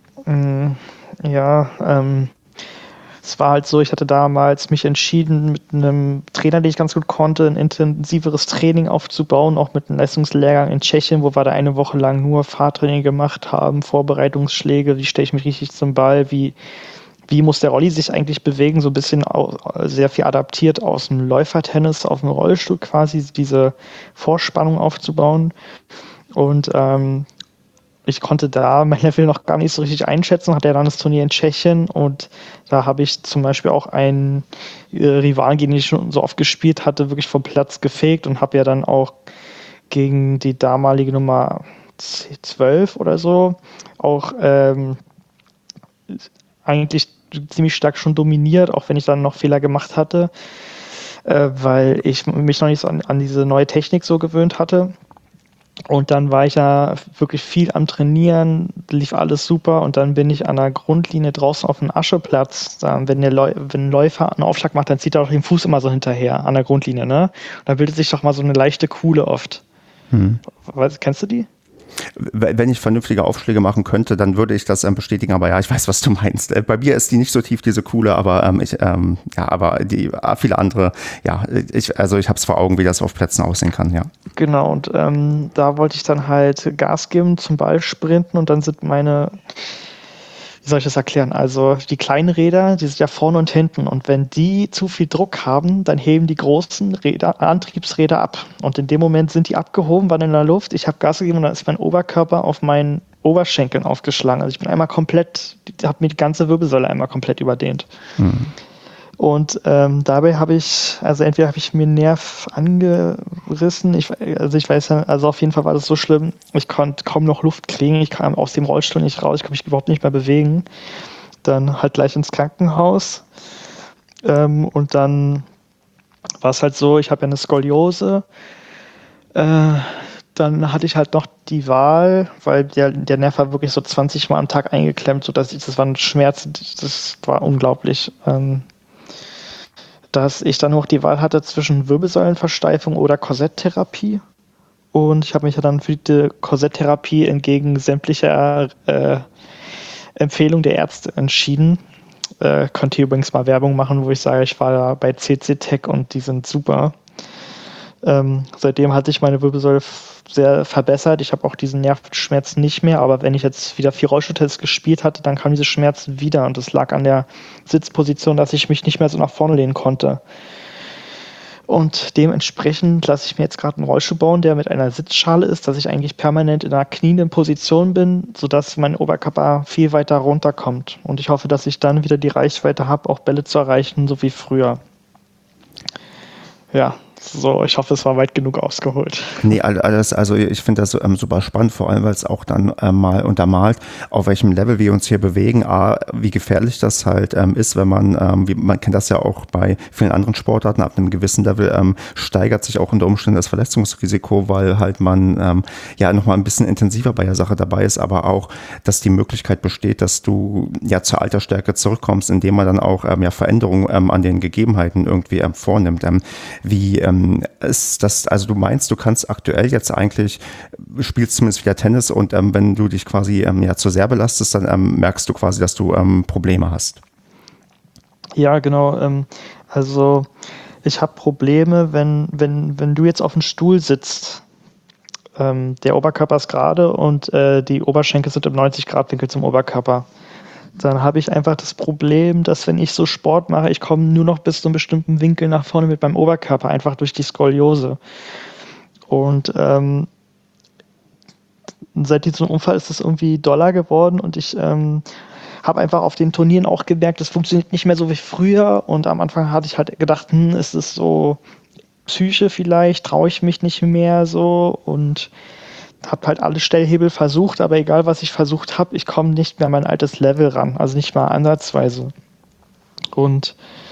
Ja, ähm, es war halt so, ich hatte damals mich entschieden, mit einem Trainer, den ich ganz gut konnte, ein intensiveres Training aufzubauen, auch mit einem Leistungslehrgang in Tschechien, wo wir da eine Woche lang nur Fahrtraining gemacht haben, Vorbereitungsschläge, wie stelle ich mich richtig zum Ball, wie, wie muss der Rolli sich eigentlich bewegen, so ein bisschen auch sehr viel adaptiert aus dem Läufertennis auf dem Rollstuhl quasi, diese Vorspannung aufzubauen. Und ähm, ich konnte da mein Level noch gar nicht so richtig einschätzen, hatte ja dann das Turnier in Tschechien und da habe ich zum Beispiel auch einen äh, Rivalen, gegen den ich schon so oft gespielt hatte, wirklich vom Platz gefegt und habe ja dann auch gegen die damalige Nummer zwölf oder so auch ähm, eigentlich ziemlich stark schon dominiert, auch wenn ich dann noch Fehler gemacht hatte, äh, weil ich mich noch nicht so an, an diese neue Technik so gewöhnt hatte. Und dann war ich ja wirklich viel am Trainieren, lief alles super und dann bin ich an der Grundlinie draußen auf dem Ascheplatz. Da, wenn, der Läu- wenn ein Läufer einen Aufschlag macht, dann zieht er doch den Fuß immer so hinterher an der Grundlinie, ne? Und dann bildet sich doch mal so eine leichte Kuhle oft. Hm. Weißt, kennst du die? Wenn ich vernünftige Aufschläge machen könnte, dann würde ich das ähm, bestätigen, aber ja, ich weiß, was du meinst. Äh, bei mir ist die nicht so tief, diese Kuhle, aber ähm, ich, ähm, ja, aber die äh, viele andere, ja, ich, also ich habe es vor Augen, wie das auf Plätzen aussehen kann, ja. Genau, und ähm, da wollte ich dann halt Gas geben, zum Ball sprinten und dann sind meine, wie soll ich das erklären? Also die kleinen Räder, die sind ja vorne und hinten und wenn die zu viel Druck haben, dann heben die großen Räder, Antriebsräder ab und in dem Moment sind die abgehoben, waren in der Luft, ich habe Gas gegeben und dann ist mein Oberkörper auf meinen Oberschenkeln aufgeschlagen. Also ich bin einmal komplett, habe mir die ganze Wirbelsäule einmal komplett überdehnt. Mhm. Und ähm, dabei habe ich, also entweder habe ich mir einen Nerv angerissen, ich, also ich weiß ja, also auf jeden Fall war das so schlimm, ich konnte kaum noch Luft kriegen, ich kam aus dem Rollstuhl nicht raus, ich konnte mich überhaupt nicht mehr bewegen. Dann halt gleich ins Krankenhaus ähm, und dann war es halt so, ich habe ja eine Skoliose, äh, dann hatte ich halt noch die Wahl, weil der, der Nerv war wirklich so zwanzig Mal am Tag eingeklemmt, sodass ich, das war ein Schmerz, das war unglaublich. Ähm, dass ich dann noch die Wahl hatte zwischen Wirbelsäulenversteifung oder Korsetttherapie. Und ich habe mich ja dann für die Korsetttherapie entgegen sämtlicher äh, Empfehlung der Ärzte entschieden. Äh, könnt ihr übrigens mal Werbung machen, wo ich sage, ich war da bei C C Tech und die sind super. Ähm, seitdem hat sich meine Wirbelsäule sehr verbessert. Ich habe auch diesen Nervenschmerz nicht mehr, aber wenn ich jetzt wieder vier Rollstuhltests gespielt hatte, dann kam diese Schmerzen wieder und das lag an der Sitzposition, dass ich mich nicht mehr so nach vorne lehnen konnte. Und dementsprechend lasse ich mir jetzt gerade einen Rollstuhl bauen, der mit einer Sitzschale ist, dass ich eigentlich permanent in einer knienden Position bin, sodass mein Oberkörper viel weiter runterkommt. Und ich hoffe, dass ich dann wieder die Reichweite habe, auch Bälle zu erreichen, so wie früher. Ja, so, ich hoffe, es war weit genug ausgeholt. Nee, alles, also ich finde das ähm, super spannend, vor allem, weil es auch dann ähm, mal untermalt, auf welchem Level wir uns hier bewegen, A, wie gefährlich das halt ähm, ist, wenn man, ähm, wie, man kennt das ja auch bei vielen anderen Sportarten, ab einem gewissen Level ähm, steigert sich auch unter Umständen das Verletzungsrisiko, weil halt man ähm, ja nochmal ein bisschen intensiver bei der Sache dabei ist, aber auch, dass die Möglichkeit besteht, dass du ja zur Altersstärke zurückkommst, indem man dann auch ähm, ja Veränderungen ähm, an den Gegebenheiten irgendwie ähm, vornimmt. Ähm, wie ähm, ist das, also du meinst, du kannst aktuell jetzt eigentlich, spielst zumindest wieder Tennis und ähm, wenn du dich quasi ähm, ja zu sehr belastest, dann ähm, merkst du quasi, dass du ähm, Probleme hast. Ja, genau. Ähm, also ich habe Probleme, wenn, wenn, wenn du jetzt auf dem Stuhl sitzt, ähm, der Oberkörper ist gerade und äh, die Oberschenkel sind im neunzig Grad Winkel zum Oberkörper. Dann habe ich einfach das Problem, dass wenn ich so Sport mache, ich komme nur noch bis zu einem bestimmten Winkel nach vorne mit meinem Oberkörper, einfach durch die Skoliose. Und ähm, seit diesem Unfall ist es irgendwie doller geworden und ich ähm, habe einfach auf den Turnieren auch gemerkt, das funktioniert nicht mehr so wie früher. Und am Anfang hatte ich halt gedacht, hm, ist es so Psyche vielleicht, traue ich mich nicht mehr so und habe halt alle Stellhebel versucht, aber egal was ich versucht habe, ich komme nicht mehr an mein altes Level ran, also nicht mal ansatzweise. Und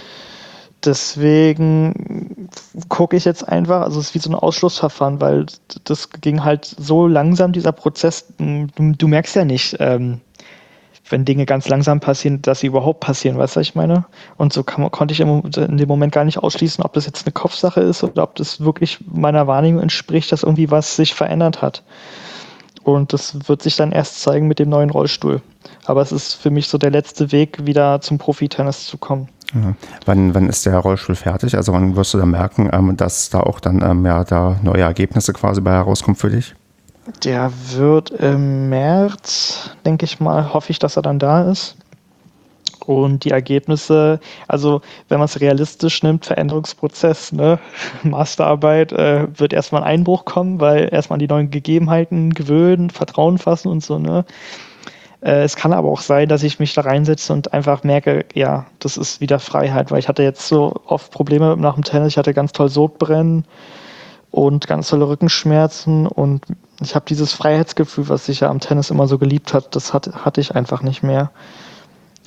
deswegen gucke ich jetzt einfach, also es ist wie so ein Ausschlussverfahren, weil das ging halt so langsam, dieser Prozess, du, du merkst ja nicht, ähm, wenn Dinge ganz langsam passieren, dass sie überhaupt passieren, weißt du, was ich meine? Und so kann, konnte ich im, in dem Moment gar nicht ausschließen, ob das jetzt eine Kopfsache ist oder ob das wirklich meiner Wahrnehmung entspricht, dass irgendwie was sich verändert hat. Und das wird sich dann erst zeigen mit dem neuen Rollstuhl. Aber es ist für mich so der letzte Weg, wieder zum Profitennis zu kommen. Ja. Wann, wann ist der Rollstuhl fertig? Also wann wirst du dann merken, ähm, dass da auch dann ähm, ja, da neue Ergebnisse quasi bei herauskommen für dich? Der wird im März, denke ich mal, hoffe ich, dass er dann da ist. Und die Ergebnisse, also wenn man es realistisch nimmt, Veränderungsprozess, ne, Masterarbeit, äh, wird erstmal ein Einbruch kommen, weil erstmal an die neuen Gegebenheiten gewöhnen, Vertrauen fassen und so, ne. Äh, es kann aber auch sein, dass ich mich da reinsetze und einfach merke, ja, das ist wieder Freiheit, weil ich hatte jetzt so oft Probleme nach dem Tennis, ich hatte ganz toll Sodbrennen und ganz tolle Rückenschmerzen und ich habe dieses Freiheitsgefühl, was ich ja am Tennis immer so geliebt hat, das hat, hatte ich einfach nicht mehr.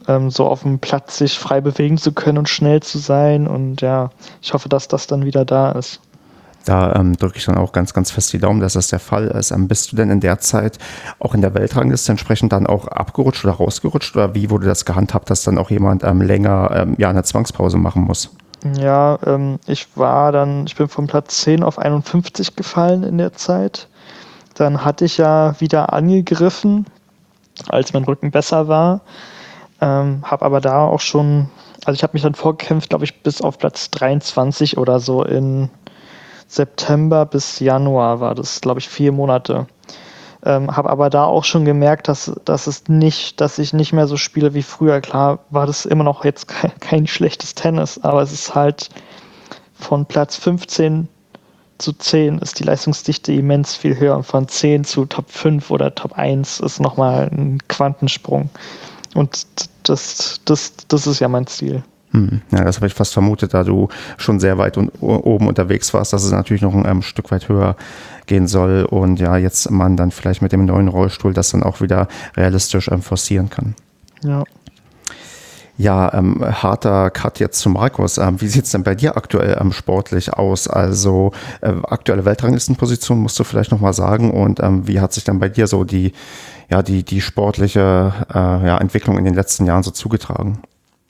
ähm, so auf dem Platz sich frei bewegen zu können und schnell zu sein. Und ja, ich hoffe, dass das dann wieder da ist. Da ähm, drücke ich dann auch ganz, ganz fest die Daumen, dass das der Fall ist. Ähm, bist du denn in der Zeit auch in der Weltrangliste entsprechend dann auch abgerutscht oder rausgerutscht? Oder wie wurde das gehandhabt, dass dann auch jemand ähm, länger ähm, ja, eine Zwangspause machen muss? Ja, ähm, ich war dann, ich bin von Platz zehn auf einundfünfzig gefallen in der Zeit. Dann hatte ich ja wieder angegriffen, als mein Rücken besser war. Ähm, habe aber da auch schon, also ich habe mich dann vorgekämpft, glaube ich, bis auf Platz dreiundzwanzig oder so in September bis Januar war das, glaube ich, vier Monate. Ähm, habe aber da auch schon gemerkt, dass, dass es nicht, dass ich nicht mehr so spiele wie früher. Klar war das immer noch jetzt kein, kein schlechtes Tennis, aber es ist halt von Platz fünfzehn zu zehn ist die Leistungsdichte immens viel höher und von zehn zu Top fünf oder Top eins ist nochmal ein Quantensprung. Und das, das, das ist ja mein Ziel. Hm. Ja, das habe ich fast vermutet, da du schon sehr weit un- oben unterwegs warst, dass es natürlich noch ein ähm, Stück weit höher gehen soll und ja, jetzt man dann vielleicht mit dem neuen Rollstuhl das dann auch wieder realistisch ähm, forcieren kann. Ja. Ja, ähm, harter Cut jetzt zu Markus. Ähm, wie sieht es denn bei dir aktuell ähm, sportlich aus? Also äh, aktuelle Weltranglistenposition musst du vielleicht nochmal sagen und ähm, wie hat sich dann bei dir so die, ja, die, die sportliche äh, ja, Entwicklung in den letzten Jahren so zugetragen?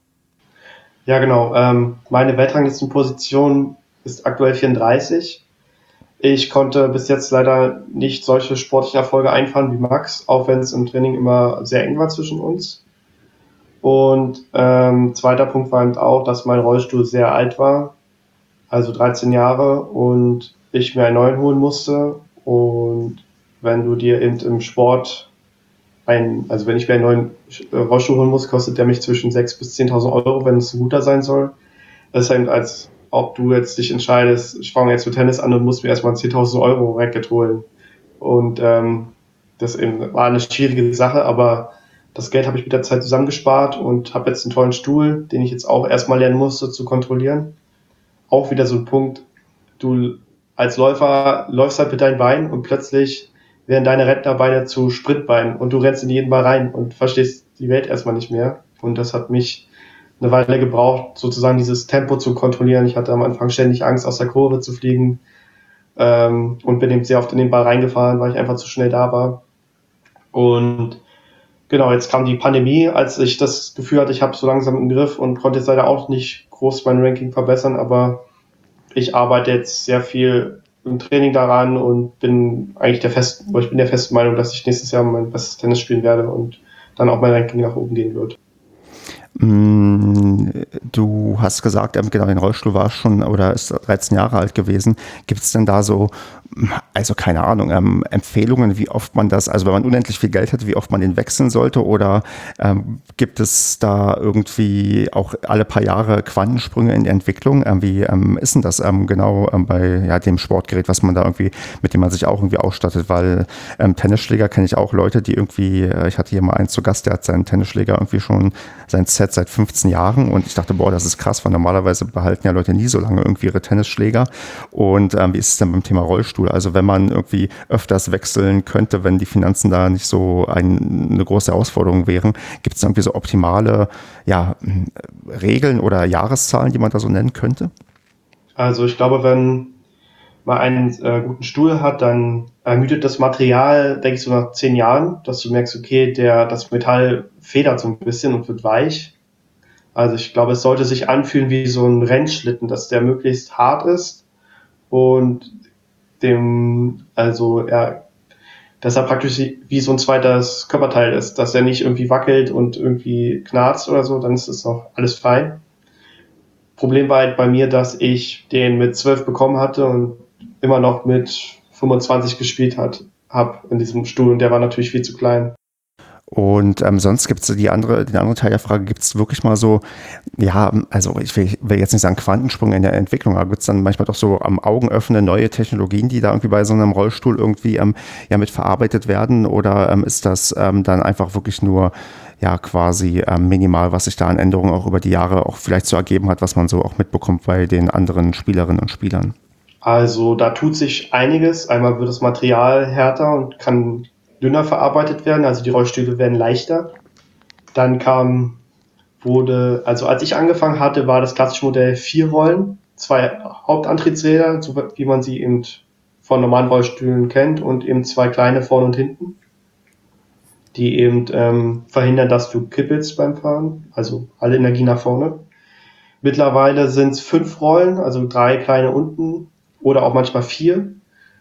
Ja, genau. Ähm, meine Weltranglistenposition ist aktuell vierunddreißig. Ich konnte bis jetzt leider nicht solche sportlichen Erfolge einfahren wie Max, auch wenn es im Training immer sehr eng war zwischen uns. Und ähm, zweiter Punkt war eben auch, dass mein Rollstuhl sehr alt war, also dreizehn Jahre, und ich mir einen neuen holen musste. Und wenn du dir eben im Sport ein, also wenn ich mir einen neuen Rollstuhl holen muss, kostet der mich zwischen sechstausend bis zehntausend Euro, wenn es ein guter sein soll. Das ist eben, als ob du jetzt dich entscheidest, ich fange jetzt mit Tennis an und muss mir erstmal zehntausend Euro Racket holen. Und ähm, das eben war eine schwierige Sache, aber das Geld habe ich mit der Zeit zusammengespart und habe jetzt einen tollen Stuhl, den ich jetzt auch erstmal lernen musste zu kontrollieren. Auch wieder so ein Punkt, du als Läufer läufst halt mit deinen Beinen und plötzlich werden deine Rentnerbeine zu Sprintbeinen und du rennst in jeden Ball rein und verstehst die Welt erstmal nicht mehr. Und das hat mich eine Weile gebraucht, sozusagen dieses Tempo zu kontrollieren. Ich hatte am Anfang ständig Angst, aus der Kurve zu fliegen, ähm, und bin eben sehr oft in den Ball reingefahren, weil ich einfach zu schnell da war. Und genau, jetzt kam die Pandemie, als ich das Gefühl hatte, ich habe so langsam im Griff und konnte jetzt leider auch nicht groß mein Ranking verbessern, aber ich arbeite jetzt sehr viel im Training daran und bin eigentlich der festen, ich bin der festen Meinung, dass ich nächstes Jahr mein bestes Tennis spielen werde und dann auch mein Ranking nach oben gehen wird. Du hast gesagt, genau, den Rollstuhl war schon oder ist dreizehn Jahre alt gewesen. Gibt es denn da so, also keine Ahnung, ähm, Empfehlungen, wie oft man das, also wenn man unendlich viel Geld hat, wie oft man den wechseln sollte? Oder ähm, gibt es da irgendwie auch alle paar Jahre Quantensprünge in der Entwicklung? Ähm, wie ähm, ist denn das ähm, genau ähm, bei ja, dem Sportgerät, was man da irgendwie, mit dem man sich auch irgendwie ausstattet? Weil ähm, Tennisschläger kenne ich auch Leute, die irgendwie, äh, ich hatte hier mal einen zu Gast, der hat seinen Tennisschläger irgendwie schon sein Set seit fünfzehn Jahren und ich dachte, boah, das ist krass, weil normalerweise behalten ja Leute nie so lange irgendwie ihre Tennisschläger. Und ähm, wie ist es denn beim Thema Rollstuhl? Also wenn man irgendwie öfters wechseln könnte, wenn die Finanzen da nicht so ein, eine große Herausforderung wären, gibt es irgendwie so optimale ja, Regeln oder Jahreszahlen, die man da so nennen könnte? Also ich glaube, wenn man einen äh, guten Stuhl hat, dann ermüdet das Material, denke ich, so nach zehn Jahren, dass du merkst, okay, der, das Metall federt so ein bisschen und wird weich. Also ich glaube, es sollte sich anfühlen wie so ein Rennschlitten, dass der möglichst hart ist und dem, also er, dass er praktisch wie so ein zweites Körperteil ist, dass er nicht irgendwie wackelt und irgendwie knarzt oder so, dann ist es noch alles fein. Problem war halt bei mir, dass ich den mit zwölf bekommen hatte und immer noch mit fünfundzwanzig gespielt hat, habe in diesem Stuhl und der war natürlich viel zu klein. Und ähm, sonst gibt es die andere, den anderen Teil der Frage, gibt es wirklich mal so, ja, also ich will, ich will jetzt nicht sagen Quantensprung in der Entwicklung, aber gibt es dann manchmal doch so am Augen öffnen neue Technologien, die da irgendwie bei so einem Rollstuhl irgendwie ähm, ja mit verarbeitet werden? Oder ähm, ist das ähm, dann einfach wirklich nur ja quasi ähm, minimal, was sich da an Änderungen auch über die Jahre auch vielleicht so ergeben hat, was man so auch mitbekommt bei den anderen Spielerinnen und Spielern? Also da tut sich einiges. Einmal wird das Material härter und kann dünner verarbeitet werden, also die Rollstühle werden leichter. Dann kam wurde, also als ich angefangen hatte, war das klassische Modell vier Rollen, zwei Hauptantriebsräder, so wie man sie eben von normalen Rollstühlen kennt, und eben zwei kleine vorne und hinten, die eben ähm, verhindern, dass du kippelst beim Fahren, also alle Energie nach vorne. Mittlerweile sind es fünf Rollen, also drei kleine unten oder auch manchmal vier.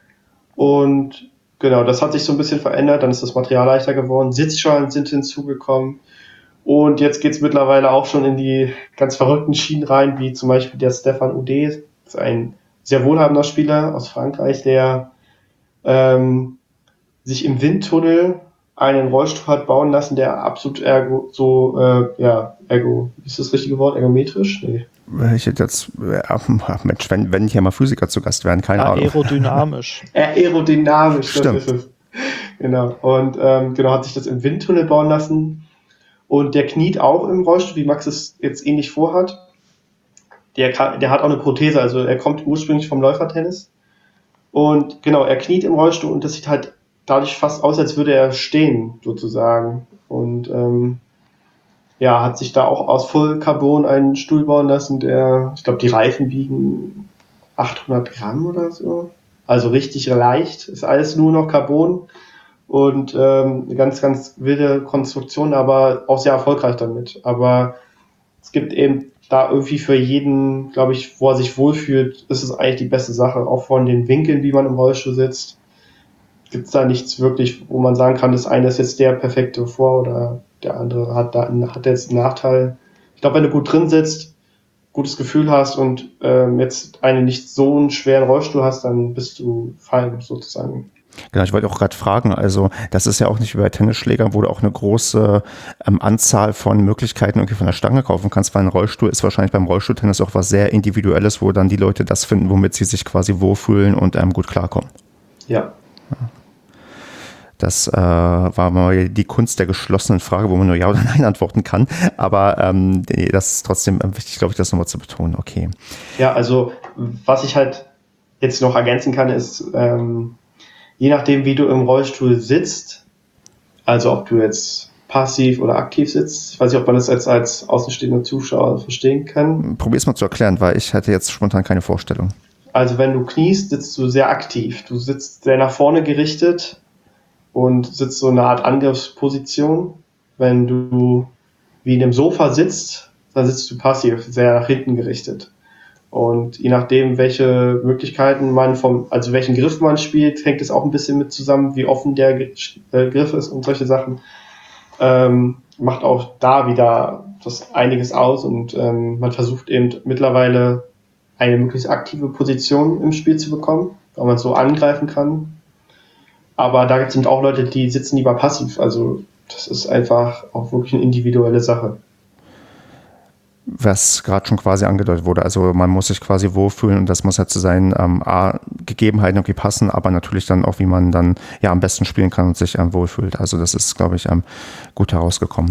Und genau, das hat sich so ein bisschen verändert, dann ist das Material leichter geworden, Sitzschalen sind hinzugekommen. Und jetzt geht's mittlerweile auch schon in die ganz verrückten Schienen rein, wie zum Beispiel der Stefan Ude, das ist ein sehr wohlhabender Spieler aus Frankreich, der ähm, sich im Windtunnel einen Rollstuhl hat bauen lassen, der absolut ergo, so, äh, ja, ergo, ist das richtige Wort, ergometrisch? Nee. Ich hätte jetzt, äh, Mensch, wenn, wenn hier mal Physiker zu Gast wären, keine Ahnung. Aerodynamisch. Aerodynamisch, Stimmt. das ist es. Genau. Und ähm, genau, hat sich das im Windtunnel bauen lassen. Und der kniet auch im Rollstuhl, wie Max es jetzt ähnlich vorhat. Der, kann, der hat auch eine Prothese, also er kommt ursprünglich vom Läufertennis. Und genau, er kniet im Rollstuhl und das sieht halt dadurch fast aus, als würde er stehen, sozusagen. Und ähm, ja, hat sich da auch aus Vollcarbon einen Stuhl bauen lassen, der, ich glaube, die Reifen wiegen achthundert Gramm oder so. Also richtig leicht, ist alles nur noch Carbon. Und ähm, eine ganz, ganz wilde Konstruktion, aber auch sehr erfolgreich damit. Aber es gibt eben da irgendwie für jeden, glaube ich, wo er sich wohlfühlt, ist es eigentlich die beste Sache. Auch von den Winkeln, wie man im Rollstuhl sitzt, gibt es da nichts wirklich, wo man sagen kann, das eine ist jetzt der perfekte Vor- oder der andere hat da hat jetzt einen Nachteil. Ich glaube, wenn du gut drin sitzt, gutes Gefühl hast und ähm, jetzt einen nicht so einen schweren Rollstuhl hast, dann bist du fein sozusagen. Genau, ich wollte auch gerade fragen, also das ist ja auch nicht wie bei Tennisschlägern, wo du auch eine große ähm, Anzahl von Möglichkeiten irgendwie von der Stange kaufen kannst, weil ein Rollstuhl ist wahrscheinlich beim Rollstuhltennis auch was sehr Individuelles, wo dann die Leute das finden, womit sie sich quasi wohlfühlen und ähm, gut klarkommen. Ja. Das äh, war mal die Kunst der geschlossenen Frage, wo man nur Ja oder Nein antworten kann, aber ähm, das ist trotzdem wichtig, glaube ich, das nochmal zu betonen. Okay. Ja, also was ich halt jetzt noch ergänzen kann, ist, ähm, je nachdem, wie du im Rollstuhl sitzt, also ob du jetzt passiv oder aktiv sitzt, ich weiß nicht, ob man das jetzt als außenstehender Zuschauer verstehen kann. Probier es mal zu erklären, weil ich hatte jetzt spontan keine Vorstellung. Also wenn du kniest, sitzt du sehr aktiv. Du sitzt sehr nach vorne gerichtet und sitzt so eine Art Angriffsposition. Wenn du wie in einem Sofa sitzt, dann sitzt du passiv, sehr nach hinten gerichtet. Und je nachdem, welche Möglichkeiten man vom, also welchen Griff man spielt, hängt es auch ein bisschen mit zusammen, wie offen der Griff ist und solche Sachen. Ähm, macht auch da wieder das einiges aus und ähm, man versucht eben mittlerweile eine möglichst aktive Position im Spiel zu bekommen, weil man so angreifen kann. Aber da sind auch Leute, die sitzen lieber passiv. Also das ist einfach auch wirklich eine individuelle Sache. Was gerade schon quasi angedeutet wurde. Also man muss sich quasi wohlfühlen und das muss halt zu seinen ähm, A, Gegebenheiten irgendwie passen, aber natürlich dann auch, wie man dann ja am besten spielen kann und sich ähm, wohlfühlt. Also das ist, glaube ich, ähm, gut herausgekommen.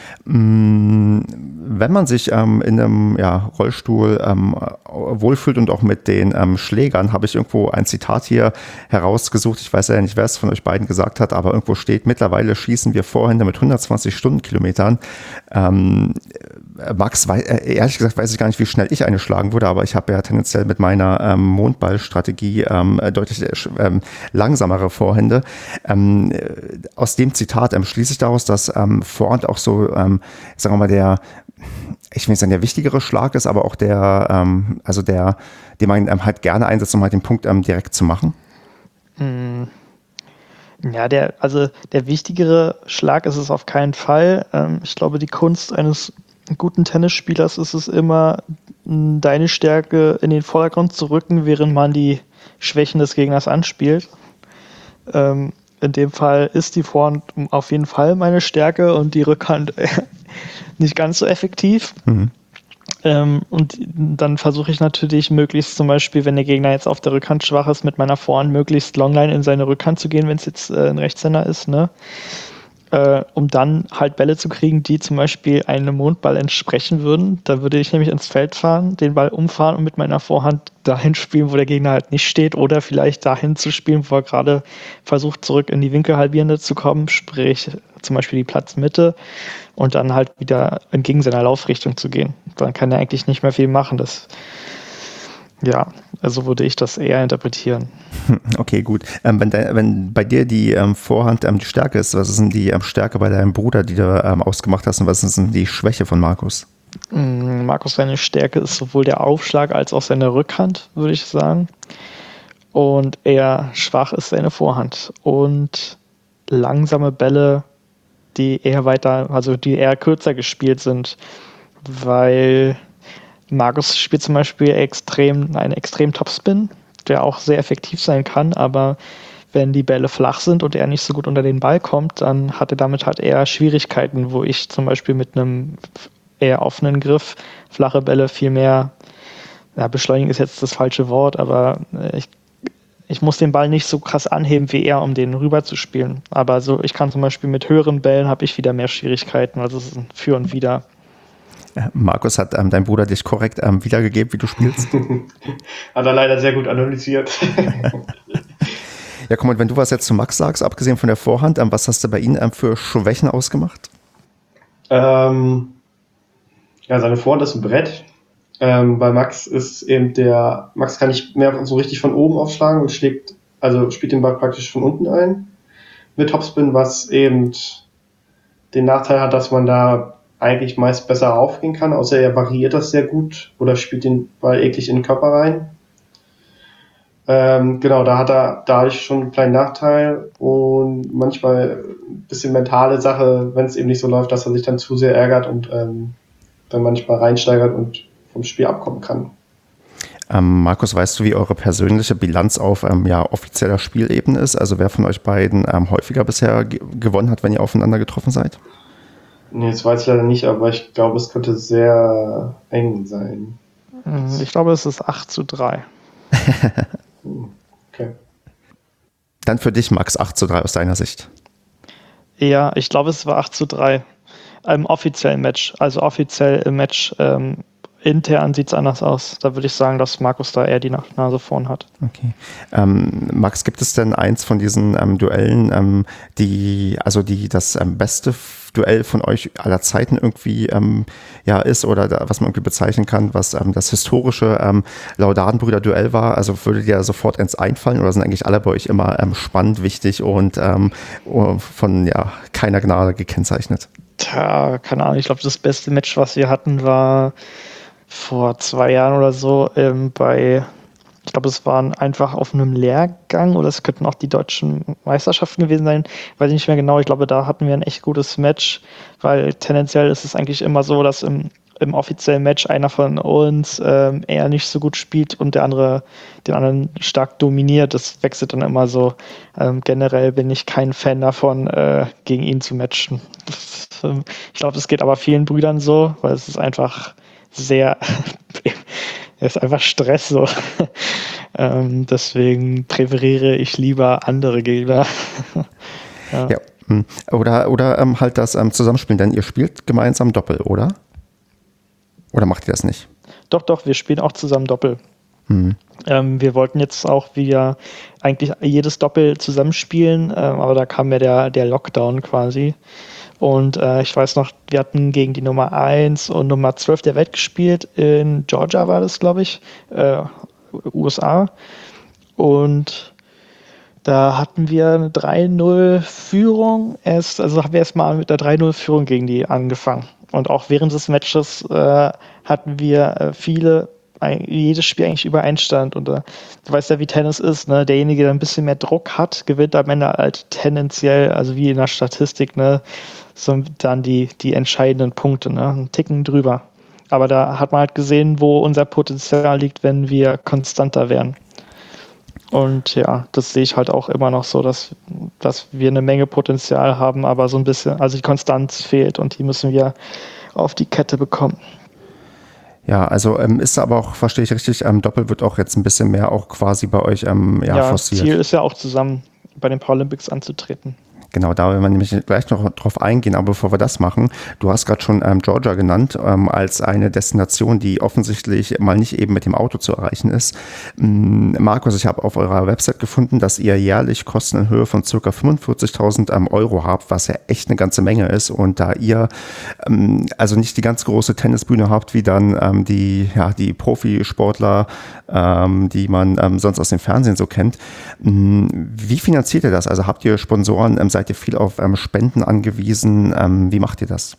Wenn man sich ähm, in einem ja, Rollstuhl ähm, wohlfühlt und auch mit den ähm, Schlägern, habe ich irgendwo ein Zitat hier herausgesucht. Ich weiß ja nicht, wer es von euch beiden gesagt hat, aber irgendwo steht, mittlerweile schießen wir Vorhände mit hundertzwanzig Stundenkilometern. Ähm, Max, ehrlich gesagt weiß ich gar nicht, wie schnell ich eine schlagen würde, aber ich habe ja tendenziell mit meiner ähm, Mondballstrategie ähm, deutlich ähm, langsamere Vorhände. Ähm, aus dem Zitat ähm, schließe ich daraus, dass ähm, Vorhand auch so, ähm, sagen wir mal, der, ich will nicht sagen, der wichtigere Schlag ist, aber auch der, ähm, also der, den man ähm, halt gerne einsetzt, um halt den Punkt ähm, direkt zu machen. Hm. Ja, der, also der wichtigere Schlag ist es auf keinen Fall. Ähm, ich glaube, die Kunst eines guten Tennisspielers ist es immer, deine Stärke in den Vordergrund zu rücken, während man die Schwächen des Gegners anspielt. Ähm, in dem Fall ist die Vorhand auf jeden Fall meine Stärke und die Rückhand nicht ganz so effektiv. Mhm. Ähm, und dann versuche ich natürlich möglichst zum Beispiel, wenn der Gegner jetzt auf der Rückhand schwach ist, mit meiner Vorhand möglichst Longline in seine Rückhand zu gehen, wenn es jetzt äh, ein Rechtshänder ist, ne? äh, um dann halt Bälle zu kriegen, die zum Beispiel einem Mondball entsprechen würden. Da würde ich nämlich ins Feld fahren, den Ball umfahren und mit meiner Vorhand dahin spielen, wo der Gegner halt nicht steht, oder vielleicht dahin zu spielen, wo er gerade versucht, zurück in die Winkelhalbierende zu kommen, sprich zum Beispiel die Platzmitte, und dann halt wieder entgegen seiner Laufrichtung zu gehen. Dann kann er eigentlich nicht mehr viel machen. Das, ja, also würde ich das eher interpretieren. Okay, gut. Ähm, wenn, de, wenn bei dir die ähm, Vorhand ähm, die Stärke ist, was ist denn die ähm, Stärke bei deinem Bruder, die du ähm, ausgemacht hast, und was ist denn die Schwäche von Markus? Mm, Markus, seine Stärke ist sowohl der Aufschlag als auch seine Rückhand, würde ich sagen. Und eher schwach ist seine Vorhand. Und langsame Bälle, die eher weiter, also die eher kürzer gespielt sind, weil Markus spielt zum Beispiel extrem, einen extrem Topspin, der auch sehr effektiv sein kann, aber wenn die Bälle flach sind und er nicht so gut unter den Ball kommt, dann hat er damit halt eher Schwierigkeiten, wo ich zum Beispiel mit einem eher offenen Griff flache Bälle viel mehr, ja, beschleunigen ist jetzt das falsche Wort, aber ich, ich muss den Ball nicht so krass anheben wie er, um den rüber zu spielen. Aber so, ich kann zum Beispiel mit höheren Bällen habe ich wieder mehr Schwierigkeiten, also es ist ein Für und Wider. Markus, hat ähm, dein Bruder dich korrekt ähm, wiedergegeben, wie du spielst? Hat er leider sehr gut analysiert. Ja, komm, und wenn du was jetzt zu Max sagst, abgesehen von der Vorhand, ähm, was hast du bei ihm ähm, für Schwächen ausgemacht? Ähm, ja, seine Vorhand ist ein Brett. Ähm, bei Max ist eben der, Max kann nicht mehr so richtig von oben aufschlagen und schlägt, also spielt den Ball praktisch von unten ein. Mit Topspin, was eben den Nachteil hat, dass man da eigentlich meist besser aufgehen kann, außer er variiert das sehr gut oder spielt den Ball eklig in den Körper rein. Ähm, genau, da hat er dadurch schon einen kleinen Nachteil und manchmal ein bisschen mentale Sache, wenn es eben nicht so läuft, dass er sich dann zu sehr ärgert und ähm, dann manchmal reinsteigert und vom Spiel abkommen kann. Ähm, Markus, weißt du, wie eure persönliche Bilanz auf ähm, ja, offizieller Spielebene ist? Also wer von euch beiden ähm, häufiger bisher ge- gewonnen hat, wenn ihr aufeinander getroffen seid? Nee, das weiß ich leider nicht, aber ich glaube, es könnte sehr eng sein. Ich glaube, es ist acht zu drei. Okay. Dann für dich, Max, acht zu drei aus deiner Sicht. Ja, ich glaube, es war acht zu drei im offiziellen Match. Also offiziell im Match, ähm, intern sieht es anders aus. Da würde ich sagen, dass Markus da eher die Nase vorn hat. Okay. Ähm, Max, gibt es denn eins von diesen ähm, Duellen, ähm, die, also die das ähm, beste F- Duell von euch aller Zeiten irgendwie ähm, ja, ist oder da, was man irgendwie bezeichnen kann, was ähm, das historische ähm, Laudadenbrüder-Duell war? Also würde dir sofort eins einfallen oder sind eigentlich alle bei euch immer ähm, spannend, wichtig und ähm, von ja, keiner Gnade gekennzeichnet? Tja, keine Ahnung. Ich glaube, das beste Match, was wir hatten, war vor zwei Jahren oder so ähm, bei, ich glaube, es waren einfach auf einem Lehrgang oder es könnten auch die deutschen Meisterschaften gewesen sein, weiß ich nicht mehr genau. Ich glaube, da hatten wir ein echt gutes Match, weil tendenziell ist es eigentlich immer so, dass im, im offiziellen Match einer von uns ähm, eher nicht so gut spielt und der andere den anderen stark dominiert. Das wechselt dann immer so. Ähm, generell bin ich kein Fan davon, äh, gegen ihn zu matchen. Das, ähm, ich glaube, das geht aber vielen Brüdern so, weil es ist einfach sehr, es ist einfach Stress so. ähm, deswegen präferiere ich lieber andere Gegner. ja. ja. Oder, oder ähm, halt das ähm, Zusammenspielen, denn ihr spielt gemeinsam Doppel, oder? Oder macht ihr das nicht? Doch, doch, wir spielen auch zusammen Doppel. Mhm. Ähm, wir wollten jetzt auch wieder eigentlich jedes Doppel zusammenspielen, ähm, aber da kam ja der, der Lockdown quasi. Und äh, ich weiß noch, wir hatten gegen die Nummer eins und Nummer zwölf der Welt gespielt. In Georgia war das, glaube ich, äh, U S A. Und da hatten wir eine drei null Führung. Erst, also haben wir erstmal mit der drei null Führung gegen die angefangen. Und auch während des Matches äh, hatten wir äh, viele, ein, jedes Spiel eigentlich über Einstand. Und äh, du weißt ja, wie Tennis ist, ne? Derjenige, der ein bisschen mehr Druck hat, gewinnt am Ende halt tendenziell, also wie in der Statistik, ne, so dann die, die entscheidenden Punkte, ne? Einen Ticken drüber. Aber da hat man halt gesehen, wo unser Potenzial liegt, wenn wir konstanter werden. Und ja, das sehe ich halt auch immer noch so, dass, dass wir eine Menge Potenzial haben, aber so ein bisschen, also die Konstanz fehlt und die müssen wir auf die Kette bekommen. Ja, also ähm, ist aber auch, verstehe ich richtig, ähm, Doppel wird auch jetzt ein bisschen mehr auch quasi bei euch ähm, ja, Ja, forciert. Ziel ist ja auch zusammen bei den Paralympics anzutreten. Genau, da werden wir nämlich gleich noch drauf eingehen, aber bevor wir das machen, du hast gerade schon ähm, Georgia genannt, ähm, als eine Destination, die offensichtlich mal nicht eben mit dem Auto zu erreichen ist. Ähm, Markus, ich habe auf eurer Website gefunden, dass ihr jährlich Kosten in Höhe von ca. fünfundvierzigtausend ähm, Euro habt, was ja echt eine ganze Menge ist, und da ihr ähm, also nicht die ganz große Tennisbühne habt, wie dann ähm, die, ja, die Profisportler, ähm, die man ähm, sonst aus dem Fernsehen so kennt, ähm, wie finanziert ihr das? Also habt ihr Sponsoren, ähm, seid ihr viel auf ähm, Spenden angewiesen? Ähm, wie macht ihr das?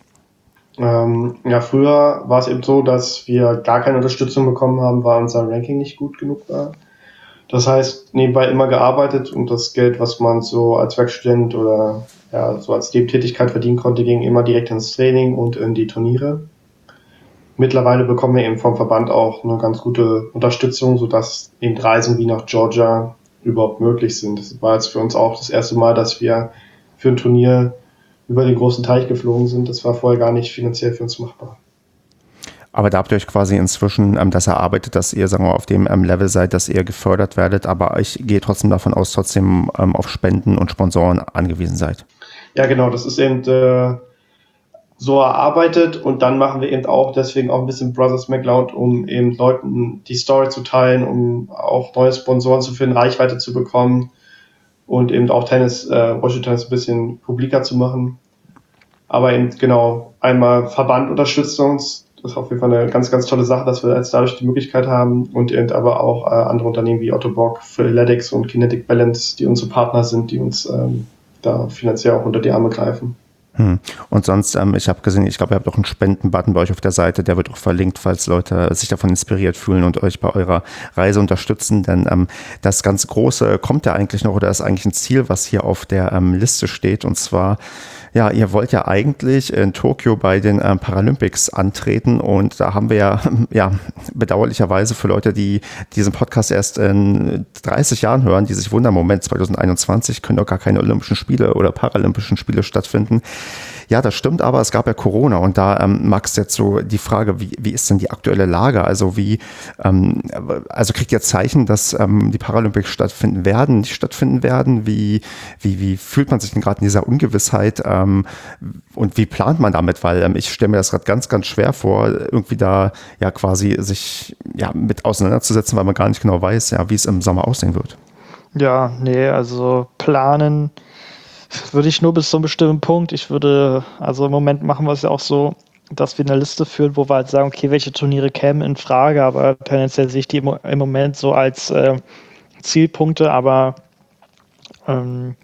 Ähm, ja, früher war es eben so, dass wir gar keine Unterstützung bekommen haben, weil unser Ranking nicht gut genug war. Das heißt, nebenbei immer gearbeitet und das Geld, was man so als Werkstudent oder ja, so als Nebentätigkeit verdienen konnte, ging immer direkt ins Training und in die Turniere. Mittlerweile bekommen wir eben vom Verband auch eine ganz gute Unterstützung, sodass eben Reisen wie nach Georgia überhaupt möglich sind. Das war jetzt für uns auch das erste Mal, dass wir für ein Turnier über den großen Teich geflogen sind. Das war vorher gar nicht finanziell für uns machbar. Aber da habt ihr euch quasi inzwischen ähm, das erarbeitet, dass ihr, sagen wir, auf dem ähm, Level seid, dass ihr gefördert werdet, aber ich gehe trotzdem davon aus, trotzdem ähm, auf Spenden und Sponsoren angewiesen seid. Ja, genau, das ist eben äh, so erarbeitet, und dann machen wir eben auch deswegen auch ein bisschen Brothers McLeod, um eben Leuten die Story zu teilen, um auch neue Sponsoren zu finden, Reichweite zu bekommen und eben auch Tennis, äh, Rollstuhl-Tennis ein bisschen publiker zu machen. Aber eben genau, einmal Verband unterstützt uns, das ist auf jeden Fall eine ganz, ganz tolle Sache, dass wir jetzt dadurch die Möglichkeit haben, und eben aber auch äh, andere Unternehmen wie Otto Bock, Freeletics und Kinetic Balance, die unsere Partner sind, die uns ähm, da finanziell auch unter die Arme greifen. Hm. Und sonst, ähm, ich habe gesehen, ich glaube, ihr habt auch einen Spenden-Button bei euch auf der Seite, der wird auch verlinkt, falls Leute sich davon inspiriert fühlen und euch bei eurer Reise unterstützen, denn ähm, das ganz Große kommt ja eigentlich noch, oder ist eigentlich ein Ziel, was hier auf der ähm, Liste steht, und zwar, ja, ihr wollt ja eigentlich in Tokio bei den ähm, Paralympics antreten, und da haben wir ja, ja, bedauerlicherweise für Leute, die diesen Podcast erst in dreißig Jahren hören, die sich wundern, Moment, zwanzig einundzwanzig können doch gar keine Olympischen Spiele oder Paralympischen Spiele stattfinden. Ja, das stimmt, aber es gab ja Corona, und da, ähm, Max, jetzt so die Frage, wie, wie ist denn die aktuelle Lage? Also wie, ähm, also kriegt ihr Zeichen, dass ähm, die Paralympics stattfinden werden, nicht stattfinden werden? Wie, wie, wie fühlt man sich denn gerade in dieser Ungewissheit, ähm, und wie plant man damit? Weil ähm, ich stelle mir das gerade ganz, ganz schwer vor, irgendwie da ja quasi sich ja mit auseinanderzusetzen, weil man gar nicht genau weiß, ja, wie es im Sommer aussehen wird. Ja, nee, also planen würde ich nur bis zu einem bestimmten Punkt. Ich würde, also im Moment machen wir es ja auch so, dass wir eine Liste führen, wo wir halt sagen, okay, welche Turniere kämen in Frage, aber tendenziell sehe ich die im, im Moment so als äh, Zielpunkte, aber ähm,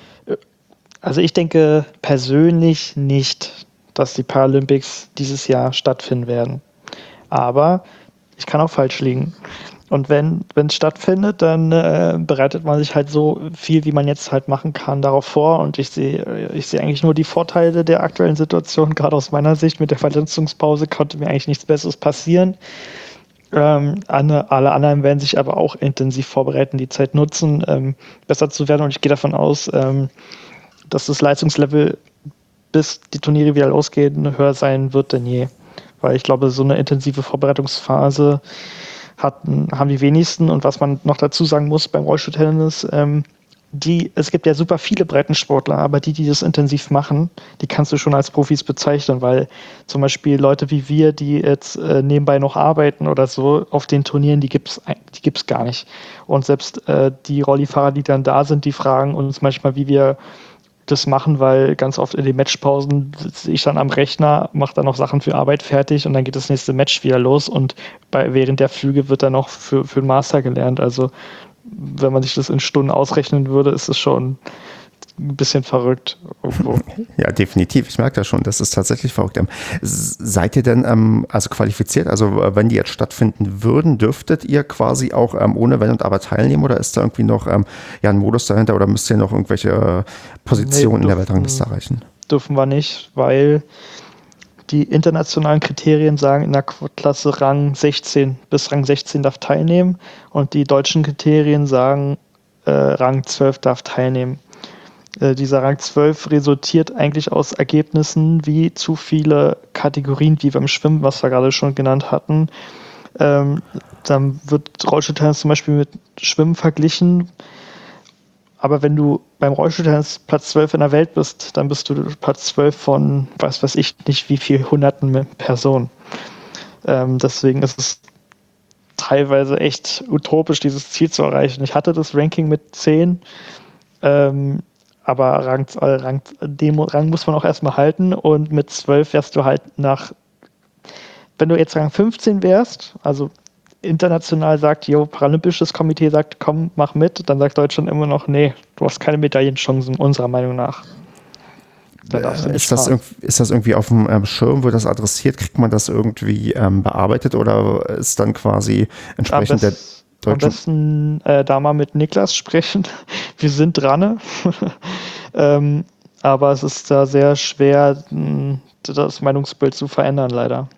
also ich denke persönlich nicht, dass die Paralympics dieses Jahr stattfinden werden. Aber ich kann auch falsch liegen. Und wenn es stattfindet, dann äh, bereitet man sich halt so viel, wie man jetzt halt machen kann, darauf vor. Und ich sehe ich sehe eigentlich nur die Vorteile der aktuellen Situation. Gerade aus meiner Sicht mit der Verletzungspause konnte mir eigentlich nichts Besseres passieren. Ähm, alle, alle anderen werden sich aber auch intensiv vorbereiten, die Zeit nutzen, ähm, besser zu werden. Und ich gehe davon aus, ähm, dass das Leistungslevel, bis die Turniere wieder losgehen, höher sein wird denn je. Weil ich glaube, so eine intensive Vorbereitungsphase hatten, haben die wenigsten. Und was man noch dazu sagen muss beim Rollstuhltennis, ähm, die, es gibt ja super viele Breitensportler, aber die, die das intensiv machen, die kannst du schon als Profis bezeichnen, weil zum Beispiel Leute wie wir, die jetzt äh, nebenbei noch arbeiten oder so, auf den Turnieren, die gibt's, die gibt's gar nicht. Und selbst äh, die Rollifahrer, die dann da sind, die fragen uns manchmal, wie wir das machen, weil ganz oft in den Matchpausen sitze ich dann am Rechner, mache dann noch Sachen für Arbeit fertig und dann geht das nächste Match wieder los, und bei, während der Flüge wird dann noch für, für den Master gelernt. Also wenn man sich das in Stunden ausrechnen würde, ist es schon ein bisschen verrückt irgendwo. Ja, definitiv. Ich merke das schon. Das ist tatsächlich verrückt. Seid ihr denn ähm, also qualifiziert? Also wenn die jetzt stattfinden würden, dürftet ihr quasi auch ähm, ohne Wenn und Aber teilnehmen, oder ist da irgendwie noch ähm, ja, ein Modus dahinter, oder müsst ihr noch irgendwelche äh, Positionen nee, in der Weltrangliste erreichen? Dürfen wir nicht, weil die internationalen Kriterien sagen, in der Klasse Rang sechzehn bis Rang sechzehn darf teilnehmen, und die deutschen Kriterien sagen, äh, Rang zwölf darf teilnehmen. Äh, dieser Rang zwölf resultiert eigentlich aus Ergebnissen wie zu viele Kategorien, wie beim Schwimmen, was wir gerade schon genannt hatten. Ähm, dann wird Rollstuhltennis zum Beispiel mit Schwimmen verglichen, aber wenn du beim Rollstuhltennis Platz zwölf in der Welt bist, dann bist du Platz zwölf von, was weiß ich nicht, wie viel hunderten Personen. Ähm, deswegen ist es teilweise echt utopisch, dieses Ziel zu erreichen. Ich hatte das Ranking mit zehn, ähm, aber Rang, Rang, den Rang muss man auch erstmal halten und mit zwölf wärst du halt nach, wenn du jetzt Rang fünfzehn wärst, also international sagt, jo, Paralympisches Komitee sagt, komm, mach mit, dann sagt Deutschland immer noch, nee, du hast keine Medaillenchancen, unserer Meinung nach. Dann darfst du nicht ist, das ist das irgendwie auf dem ähm, Schirm, wird das adressiert? Kriegt man das irgendwie ähm, bearbeitet oder ist dann quasi entsprechend der deutschen... Am besten äh, da mal mit Niklas sprechen. Wir sind dran. ähm, aber es ist da sehr schwer, mh, das Meinungsbild zu verändern, leider.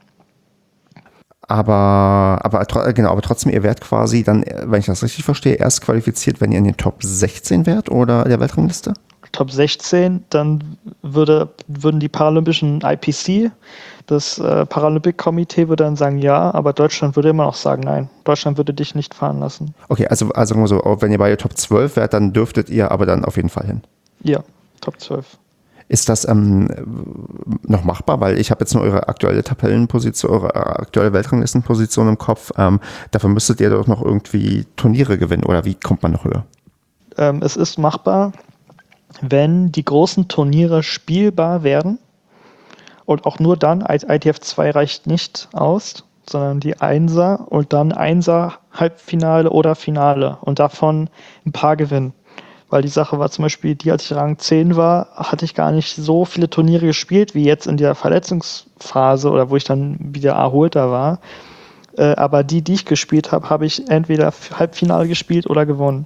Aber, aber, genau, aber trotzdem, ihr werdet quasi dann, wenn ich das richtig verstehe, erst qualifiziert, wenn ihr in den Top sechzehn wärt oder der Weltrangliste? Top sechzehn, dann würde, würden die Paralympischen I P C, das äh, Paralympic-Komitee, würde dann sagen ja, aber Deutschland würde immer noch sagen nein. Deutschland würde dich nicht fahren lassen. Okay, also, also so, wenn ihr bei der Top zwölf wärt, dann dürftet ihr aber dann auf jeden Fall hin. Ja, Top zwölf. Ist das ähm, noch machbar? Weil ich habe jetzt nur eure aktuelle Tabellenposition, eure aktuelle Weltranglistenposition im Kopf. Ähm, dafür müsstet ihr doch noch irgendwie Turniere gewinnen oder wie kommt man noch höher? Ähm, es ist machbar, wenn die großen Turniere spielbar werden und auch nur dann, I T F zwei reicht nicht aus, sondern die Einser und dann Einser, Halbfinale oder Finale und davon ein paar gewinnen. Weil die Sache war zum Beispiel, die als ich Rang zehn war, hatte ich gar nicht so viele Turniere gespielt, wie jetzt in der Verletzungsphase oder wo ich dann wieder erholter war. Äh, aber die, die ich gespielt habe, habe ich entweder Halbfinale gespielt oder gewonnen.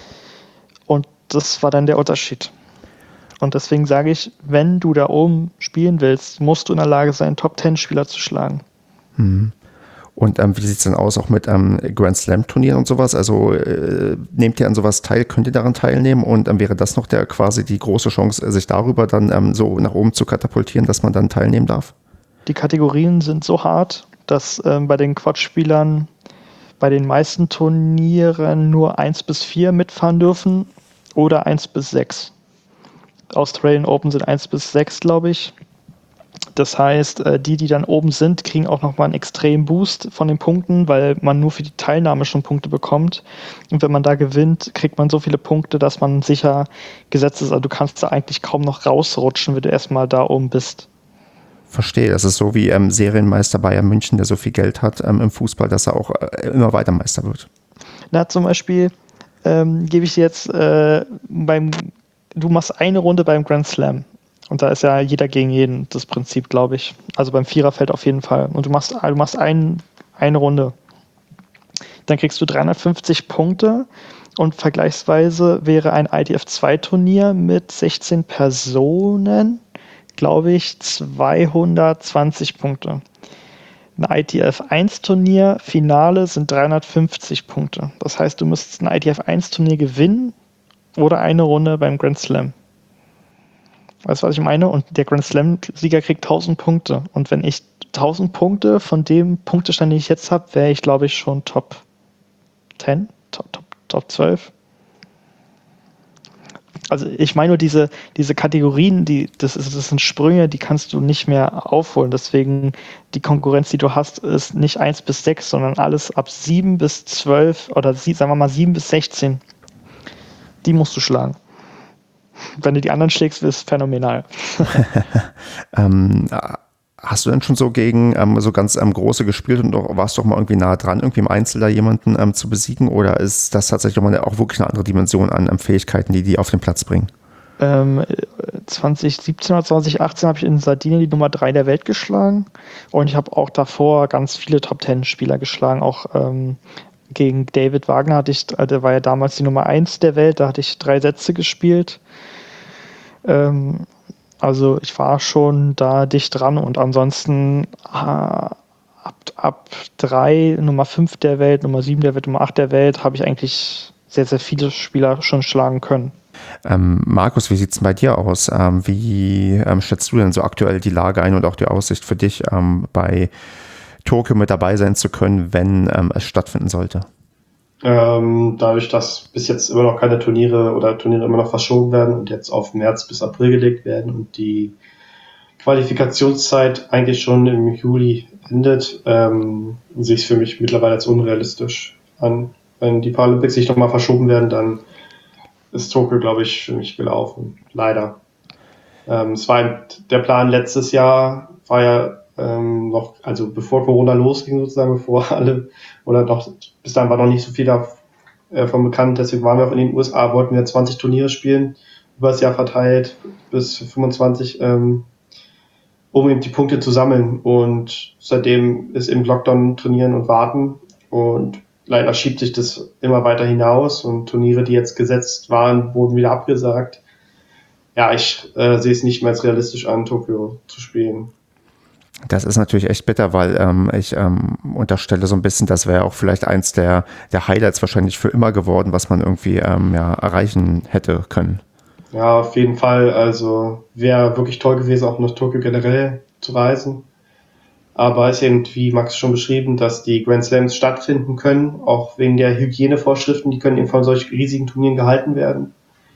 Und das war dann der Unterschied. Und deswegen sage ich, wenn du da oben spielen willst, musst du in der Lage sein, Top zehn Spieler zu schlagen. Hm. Und ähm, wie sieht es denn aus auch mit ähm, Grand Slam Turnieren und sowas? Also äh, nehmt ihr an sowas teil, könnt ihr daran teilnehmen und ähm, wäre das noch der quasi die große Chance, sich darüber dann ähm, so nach oben zu katapultieren, dass man dann teilnehmen darf? Die Kategorien sind so hart, dass ähm, bei den Quad-Spielern bei den meisten Turnieren nur eins bis vier mitfahren dürfen oder eins bis sechs. Australian Open sind eins bis sechs, glaube ich. Das heißt, die, die dann oben sind, kriegen auch nochmal einen extremen Boost von den Punkten, weil man nur für die Teilnahme schon Punkte bekommt. Und wenn man da gewinnt, kriegt man so viele Punkte, dass man sicher gesetzt ist. Also du kannst da eigentlich kaum noch rausrutschen, wenn du erstmal da oben bist. Verstehe, das ist so wie ähm, Serienmeister Bayern München, der so viel Geld hat ähm, im Fußball, dass er auch äh, immer weiter Meister wird. Na, zum Beispiel ähm, gebe ich jetzt äh, beim, du machst eine Runde beim Grand Slam. Und da ist ja jeder gegen jeden, das Prinzip, glaube ich. Also beim Viererfeld auf jeden Fall. Und du machst, du machst ein, eine Runde. Dann kriegst du dreihundertfünfzig Punkte und vergleichsweise wäre ein I T F zwei Turnier mit sechzehn Personen, glaube ich, zweihundertzwanzig Punkte. Ein I T F eins Turnier, Finale sind dreihundertfünfzig Punkte. Das heißt, du müsstest ein I T F eins Turnier gewinnen oder eine Runde beim Grand Slam. Weißt du, was ich meine? Und der Grand Slam-Sieger kriegt tausend Punkte. Und wenn ich tausend Punkte von dem Punktestand, den ich jetzt habe, wäre ich, glaube ich, schon Top zehn, Top, Top, Top zwölf. Also ich meine nur diese, diese Kategorien, die, das, ist, das sind Sprünge, die kannst du nicht mehr aufholen. Deswegen die Konkurrenz, die du hast, ist nicht eins bis sechs, sondern alles ab sieben bis zwölf oder sagen wir mal sieben bis sechzehn. Die musst du schlagen. Wenn du die anderen schlägst, ist es phänomenal. ähm, hast du denn schon so gegen ähm, so ganz ähm, große gespielt und doch, warst doch mal irgendwie nah dran, irgendwie im Einzel da jemanden ähm, zu besiegen? Oder ist das tatsächlich mal auch wirklich eine andere Dimension an ähm, Fähigkeiten, die die auf den Platz bringen? Ähm, zwanzig siebzehn oder zwanzig achtzehn habe ich in Sardinien die Nummer drei der Welt geschlagen. Und ich habe auch davor ganz viele Top zehn Spieler geschlagen, auch ähm, gegen David Wagner hatte ich, der war ja damals die Nummer eins der Welt, da hatte ich drei Sätze gespielt. Ähm, also ich war schon da dicht dran und ansonsten äh, ab, ab drei, Nummer fünf der Welt, Nummer sieben der Welt, Nummer acht der Welt habe ich eigentlich sehr, sehr viele Spieler schon schlagen können. Ähm, Markus, wie sieht es bei dir aus? Ähm, wie ähm, schätzt du denn so aktuell die Lage ein und auch die Aussicht für dich, ähm, bei Tokio mit dabei sein zu können, wenn ähm, es stattfinden sollte? Ähm, dadurch, dass bis jetzt immer noch keine Turniere oder Turniere immer noch verschoben werden und jetzt auf März bis April gelegt werden und die Qualifikationszeit eigentlich schon im Juli endet, ähm, sehe ich es für mich mittlerweile als unrealistisch an. Wenn die Paralympics sich nochmal verschoben werden, dann ist Tokio, glaube ich, für mich gelaufen. Leider. Ähm, es war der Plan letztes Jahr, war ja ähm, noch, also bevor Corona losging sozusagen, bevor alle, oder noch, bis dahin war noch nicht so viel davon bekannt, deswegen waren wir auch in den U S A, wollten wir zwanzig Turniere spielen, über das Jahr verteilt, bis fünfundzwanzig, ähm, um eben die Punkte zu sammeln. Und seitdem ist eben Lockdown trainieren und warten. Und leider schiebt sich das immer weiter hinaus. Und Turniere, die jetzt gesetzt waren, wurden wieder abgesagt. Ja, ich äh, sehe es nicht mehr als realistisch an, Tokio zu spielen. Das ist natürlich echt bitter, weil ähm, ich ähm, unterstelle so ein bisschen, das wäre auch vielleicht eins der, der Highlights wahrscheinlich für immer geworden, was man irgendwie ähm, ja, erreichen hätte können. Ja, auf jeden Fall. Also wäre wirklich toll gewesen, auch nach Tokio generell zu reisen. Aber es ist eben, wie Max schon beschrieben, dass die Grand Slams stattfinden können, auch wegen der Hygienevorschriften, die können eben von solch riesigen Turnieren gehalten werden.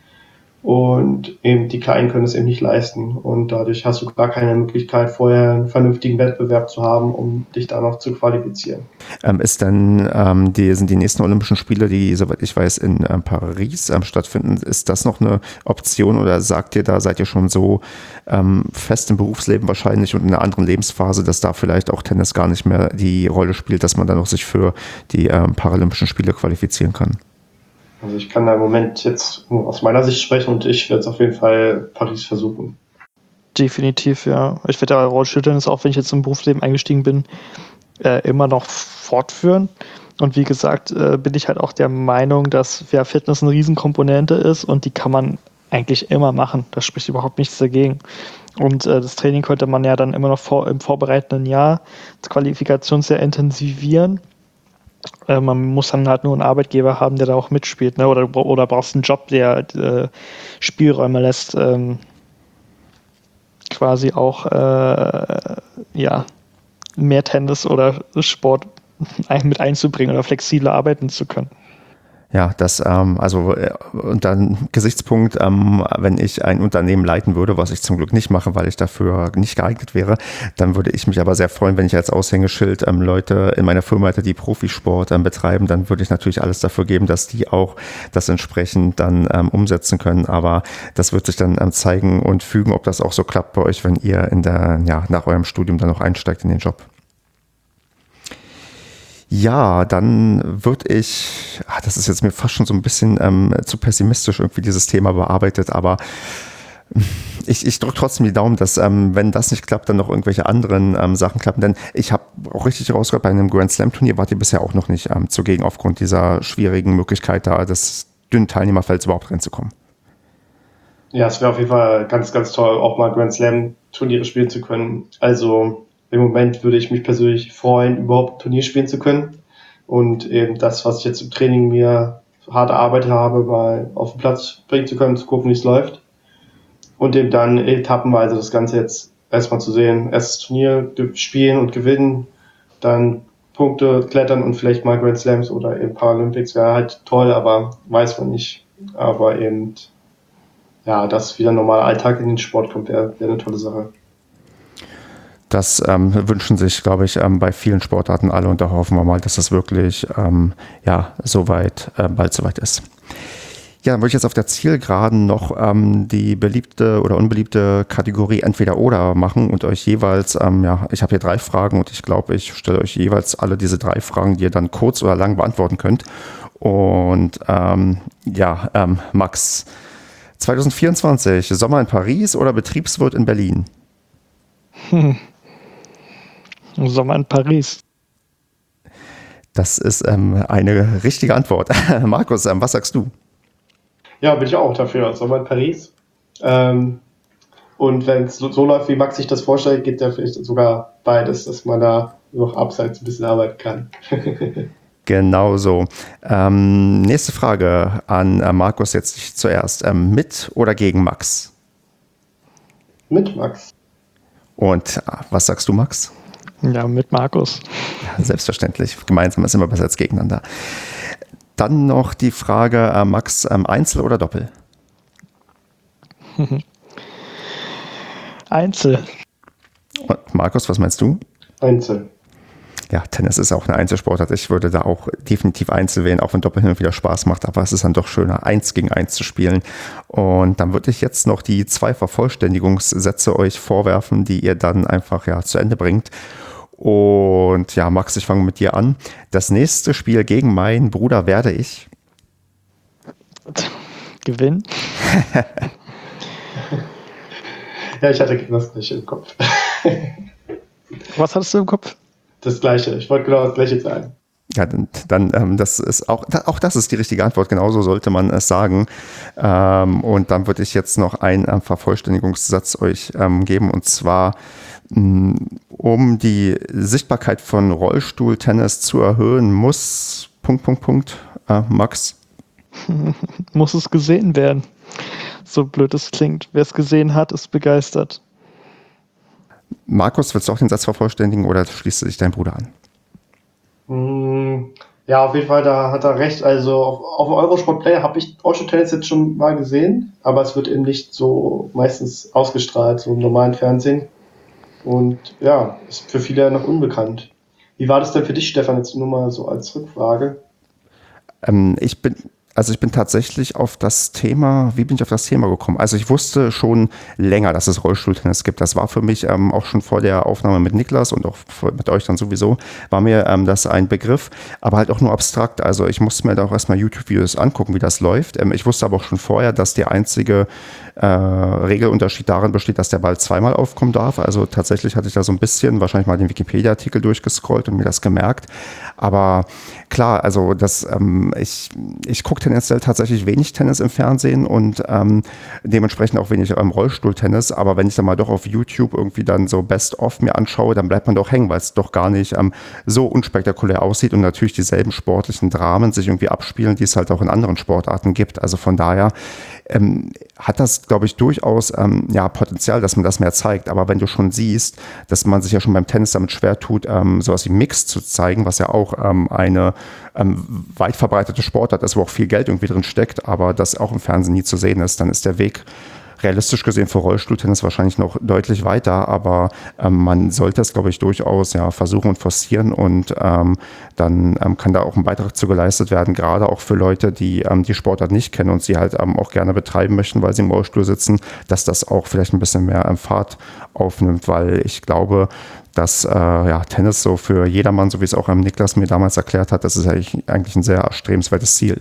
Und eben die Kleinen können es eben nicht leisten. Und dadurch hast du gar keine Möglichkeit, vorher einen vernünftigen Wettbewerb zu haben, um dich da noch zu qualifizieren. Ähm, ist dann, ähm, die, sind die nächsten Olympischen Spiele, die, soweit ich weiß, in ähm, Paris ähm, stattfinden, ist das noch eine Option oder sagt ihr, da seid ihr schon so ähm, fest im Berufsleben wahrscheinlich und in einer anderen Lebensphase, dass da vielleicht auch Tennis gar nicht mehr die Rolle spielt, dass man dann noch sich für die ähm, Paralympischen Spiele qualifizieren kann? Also ich kann da im Moment jetzt nur aus meiner Sicht sprechen und ich werde es auf jeden Fall Paris versuchen. Definitiv, ja. Ich werde ja Rollstuhltennis, auch wenn ich jetzt im Berufsleben eingestiegen bin, äh, immer noch fortführen. Und wie gesagt, äh, bin ich halt auch der Meinung, dass ja, Fitness eine Riesenkomponente ist und die kann man eigentlich immer machen. Da spricht überhaupt nichts dagegen. Und äh, das Training könnte man ja dann immer noch vor, im vorbereitenden Jahr, das Qualifikationsjahr intensivieren. Äh, man muss dann halt nur einen Arbeitgeber haben, der da auch mitspielt, ne? Oder, oder brauchst einen Job, der äh, Spielräume lässt, ähm, quasi auch äh, ja, mehr Tennis oder Sport mit einzubringen oder flexibler arbeiten zu können. Ja, das, ähm, also äh, unter einem Gesichtspunkt, ähm, wenn ich ein Unternehmen leiten würde, was ich zum Glück nicht mache, weil ich dafür nicht geeignet wäre, dann würde ich mich aber sehr freuen, wenn ich als Aushängeschild ähm, Leute in meiner Firma hätte, die Profisport ähm, betreiben, dann würde ich natürlich alles dafür geben, dass die auch das entsprechend dann ähm, umsetzen können. Aber das wird sich dann ähm, zeigen und fügen, ob das auch so klappt bei euch, wenn ihr in der, ja, nach eurem Studium dann noch einsteigt in den Job. Ja, dann würde ich, ach, das ist jetzt mir fast schon so ein bisschen ähm, zu pessimistisch irgendwie dieses Thema bearbeitet, aber ich, ich drücke trotzdem die Daumen, dass ähm, wenn das nicht klappt, dann noch irgendwelche anderen ähm, Sachen klappen, denn ich habe auch richtig rausgehört, bei einem Grand Slam Turnier wart ihr bisher auch noch nicht ähm, zugegen aufgrund dieser schwierigen Möglichkeit da des dünnen Teilnehmerfelds überhaupt reinzukommen. Ja, es wäre auf jeden Fall ganz, ganz toll, auch mal Grand Slam Turniere spielen zu können. Also im Moment würde ich mich persönlich freuen, überhaupt ein Turnier spielen zu können und eben das, was ich jetzt im Training mir hart erarbeitet habe, mal auf den Platz bringen zu können, zu gucken, wie es läuft und eben dann etappenweise das Ganze jetzt erstmal zu sehen. Erstes Turnier spielen und gewinnen, dann Punkte klettern und vielleicht mal Grand Slams oder eben Paralympics wäre halt toll, aber weiß man nicht. Aber eben, ja, dass wieder ein normaler Alltag in den Sport kommt, wäre wär eine tolle Sache. Das ähm, wünschen sich, glaube ich, ähm, bei vielen Sportarten alle und da hoffen wir mal, dass das wirklich ähm, ja, soweit, äh, bald soweit ist. Ja, dann würde ich jetzt auf der Zielgeraden noch ähm, die beliebte oder unbeliebte Kategorie Entweder-Oder machen und euch jeweils, ähm, ja, ich habe hier drei Fragen und ich glaube, ich stelle euch jeweils alle diese drei Fragen, die ihr dann kurz oder lang beantworten könnt. Und ähm, ja, ähm, Max, zwanzig vierundzwanzig, Sommer in Paris oder Betriebswirt in Berlin? Hm. Sommer in Paris. Das ist ähm, eine richtige Antwort. Markus, ähm, was sagst du? Ja, bin ich auch dafür. Sommer in Paris. Ähm, und wenn es so, so läuft, wie Max sich das vorstellt, geht ja vielleicht sogar beides, dass man da noch abseits ein bisschen arbeiten kann. Genau so. Ähm, nächste Frage an äh, Markus jetzt zuerst. Ähm, mit oder gegen Max? Mit Max. Und äh, was sagst du, Max? Ja, mit Markus. Ja, selbstverständlich. Gemeinsam ist immer besser als gegeneinander. Dann noch die Frage, äh, Max, ähm, Einzel oder Doppel? Einzel. Und Markus, was meinst du? Einzel. Ja, Tennis ist auch eine Einzelsportart. Ich würde da auch definitiv Einzel wählen, auch wenn Doppel hin und wieder Spaß macht. Aber es ist dann doch schöner, eins gegen eins zu spielen. Und dann würde ich jetzt noch die zwei Vervollständigungssätze euch vorwerfen, die ihr dann einfach ja zu Ende bringt. Und ja, Max, ich fange mit dir an. Das nächste Spiel gegen meinen Bruder werde ich Gewinnen. Ja, ich hatte genau das gleiche im Kopf. Was hattest du im Kopf? Das gleiche. Ich wollte genau das gleiche sagen. Ja, dann, dann ähm, das ist auch, auch das ist die richtige Antwort. Genauso sollte man es sagen. Ähm, und dann würde ich jetzt noch einen ähm, Vervollständigungssatz euch ähm, geben. Und zwar, mh, um die Sichtbarkeit von Rollstuhltennis zu erhöhen, muss, Punkt, Punkt, Punkt, äh, Max. Muss es gesehen werden. So blöd es klingt. Wer es gesehen hat, ist begeistert. Markus, willst du auch den Satz vervollständigen oder schließt du dich dein Bruder an? Mm, Ja, auf jeden Fall, da hat er recht. Also auf, auf dem Eurosport Player habe ich Rollstuhl-Tennis jetzt schon mal gesehen, aber es wird eben nicht so meistens ausgestrahlt, so im normalen Fernsehen. Und ja, ist für viele noch unbekannt. Wie war das denn für dich, Stefan, jetzt nur mal so als Rückfrage? Ähm, ich bin, also ich bin tatsächlich auf das Thema, wie bin ich auf das Thema gekommen? Also ich wusste schon länger, dass es Rollstuhltennis gibt. Das war für mich ähm, auch schon vor der Aufnahme mit Niklas und auch mit euch dann sowieso, war mir ähm, das ein Begriff, aber halt auch nur abstrakt. Also ich musste mir da auch erstmal YouTube-Videos angucken, wie das läuft. Ähm, ich wusste aber auch schon vorher, dass der einzige äh, Regelunterschied darin besteht, dass der Ball zweimal aufkommen darf. Also tatsächlich hatte ich da so ein bisschen, wahrscheinlich mal den Wikipedia-Artikel durchgescrollt und mir das gemerkt. Aber klar, also das, ähm, ich, ich gucke tendenziell tatsächlich wenig Tennis im Fernsehen und ähm, dementsprechend auch wenig ähm, Rollstuhltennis. Aber wenn ich dann mal doch auf YouTube irgendwie dann so Best-of mir anschaue, dann bleibt man doch hängen, weil es doch gar nicht ähm, so unspektakulär aussieht und natürlich dieselben sportlichen Dramen sich irgendwie abspielen, die es halt auch in anderen Sportarten gibt. Also von daher ähm, hat das, glaube ich, durchaus ähm, ja, Potenzial, dass man das mehr zeigt. Aber wenn du schon siehst, dass man sich ja schon beim Tennis damit schwer tut, ähm, sowas wie Mix zu zeigen, was ja auch ähm, eine ähm, weit verbreitete Sportart ist, wo auch viel Geld irgendwie drin steckt, aber das auch im Fernsehen nie zu sehen ist, dann ist der Weg realistisch gesehen für Rollstuhltennis wahrscheinlich noch deutlich weiter, aber ähm, man sollte es, glaube ich, durchaus ja, versuchen und forcieren und ähm, dann ähm, kann da auch ein Beitrag zu geleistet werden, gerade auch für Leute, die ähm, die Sportart nicht kennen und sie halt ähm, auch gerne betreiben möchten, weil sie im Rollstuhl sitzen, dass das auch vielleicht ein bisschen mehr ähm, Fahrt aufnimmt, weil ich glaube, dass äh, ja, Tennis so für jedermann, so wie es auch ähm, Niklas mir damals erklärt hat, das ist eigentlich, eigentlich ein sehr erstrebenswertes Ziel.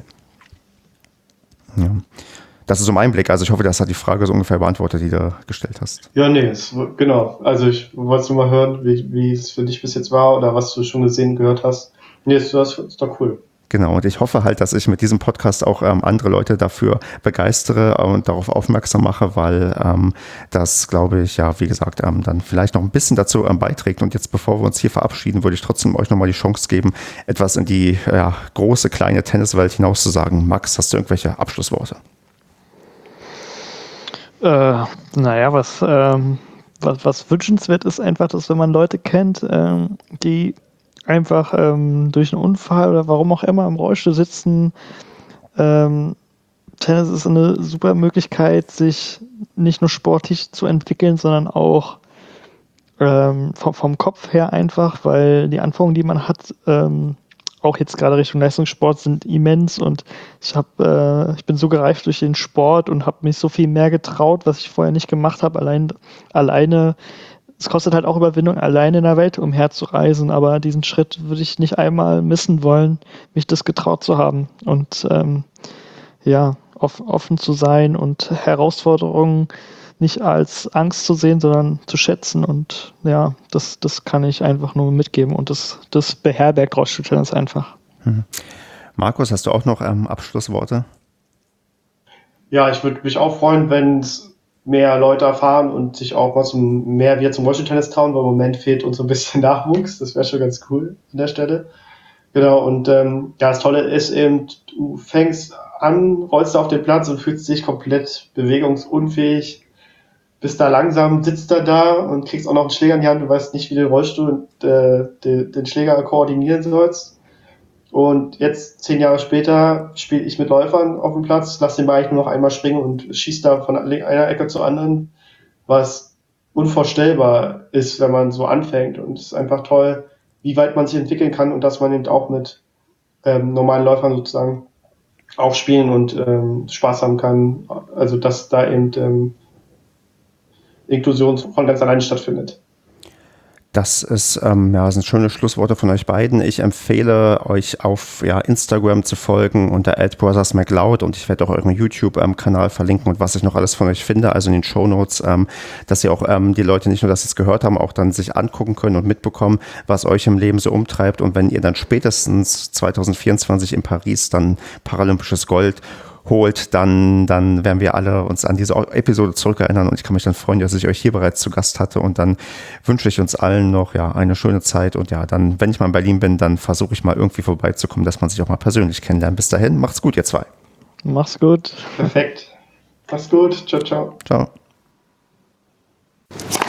Ja. Das ist so mein Blick. Also ich hoffe, das hat die Frage so ungefähr beantwortet, die du gestellt hast. Ja, nee, es, genau. Also ich wollte nur mal hören, wie, wie es für dich bis jetzt war oder was du schon gesehen, gehört hast. Nee, das ist, ist doch cool. Genau, und ich hoffe halt, dass ich mit diesem Podcast auch ähm, andere Leute dafür begeistere und darauf aufmerksam mache, weil ähm, das, glaube ich, ja, wie gesagt, ähm, dann vielleicht noch ein bisschen dazu ähm, beiträgt. Und jetzt, bevor wir uns hier verabschieden, würde ich trotzdem euch nochmal die Chance geben, etwas in die ja, große, kleine Tenniswelt hinaus zu sagen. Max, hast du irgendwelche Abschlussworte? Äh, naja, was, ähm, was, was wünschenswert ist einfach, dass wenn man Leute kennt, ähm, die einfach ähm, durch einen Unfall oder warum auch immer im Rollstuhl sitzen. Ähm, Tennis ist eine super Möglichkeit, sich nicht nur sportlich zu entwickeln, sondern auch ähm, vom, vom Kopf her einfach, weil die Anforderungen, die man hat, ähm, auch jetzt gerade Richtung Leistungssport, sind immens und ich habe, äh, ich bin so gereift durch den Sport und habe mich so viel mehr getraut, was ich vorher nicht gemacht habe. Allein, alleine, es kostet halt auch Überwindung, alleine in der Welt umherzureisen, aber diesen Schritt würde ich nicht einmal missen wollen, mich das getraut zu haben und ähm, ja, off, offen zu sein und Herausforderungen nicht als Angst zu sehen, sondern zu schätzen. Und ja, das, das kann ich einfach nur mitgeben. Und das, das beherbergt Rollstuhl-Tennis einfach. Mhm. Markus, hast du auch noch ähm, Abschlussworte? Ja, ich würde mich auch freuen, wenn es mehr Leute erfahren und sich auch mal zum, mehr wir zum Rollstuhl-Tennis trauen, weil im Moment fehlt uns so ein bisschen Nachwuchs. Das wäre schon ganz cool an der Stelle. Genau, und ähm, ja, das Tolle ist eben, du fängst an, rollst auf den Platz und fühlst dich komplett bewegungsunfähig, bist da langsam, sitzt da da und kriegst auch noch einen Schläger in die Hand, du weißt nicht, wie du den Rollstuhl und äh, den, den Schläger koordinieren sollst. Und jetzt, zehn Jahre später, spiele ich mit Läufern auf dem Platz, lasse den Ball eigentlich nur noch einmal springen und schieße da von einer Ecke zur anderen, was unvorstellbar ist, wenn man so anfängt. Und es ist einfach toll, wie weit man sich entwickeln kann und dass man eben auch mit ähm, normalen Läufern sozusagen auch spielen und ähm, Spaß haben kann. Also dass da eben ähm, Inklusion von ganz alleine stattfindet. Das ist, ähm, ja, das sind schöne Schlussworte von euch beiden. Ich empfehle euch auf ja, Instagram zu folgen unter at brothersmcleod und ich werde auch euren YouTube-Kanal verlinken und was ich noch alles von euch finde, also in den Shownotes, ähm, dass ihr auch ähm, die Leute nicht nur, dass sie es gehört haben, auch dann sich angucken können und mitbekommen, was euch im Leben so umtreibt. Und wenn ihr dann spätestens zwanzig vierundzwanzig in Paris dann paralympisches Gold holt, dann, dann werden wir alle uns an diese Episode zurückerinnern und ich kann mich dann freuen, dass ich euch hier bereits zu Gast hatte und dann wünsche ich uns allen noch ja eine schöne Zeit und ja, dann, wenn ich mal in Berlin bin, dann versuche ich mal irgendwie vorbeizukommen, dass man sich auch mal persönlich kennenlernt. Bis dahin, macht's gut, ihr zwei. Mach's gut. Perfekt. Mach's gut. Ciao, ciao. Ciao.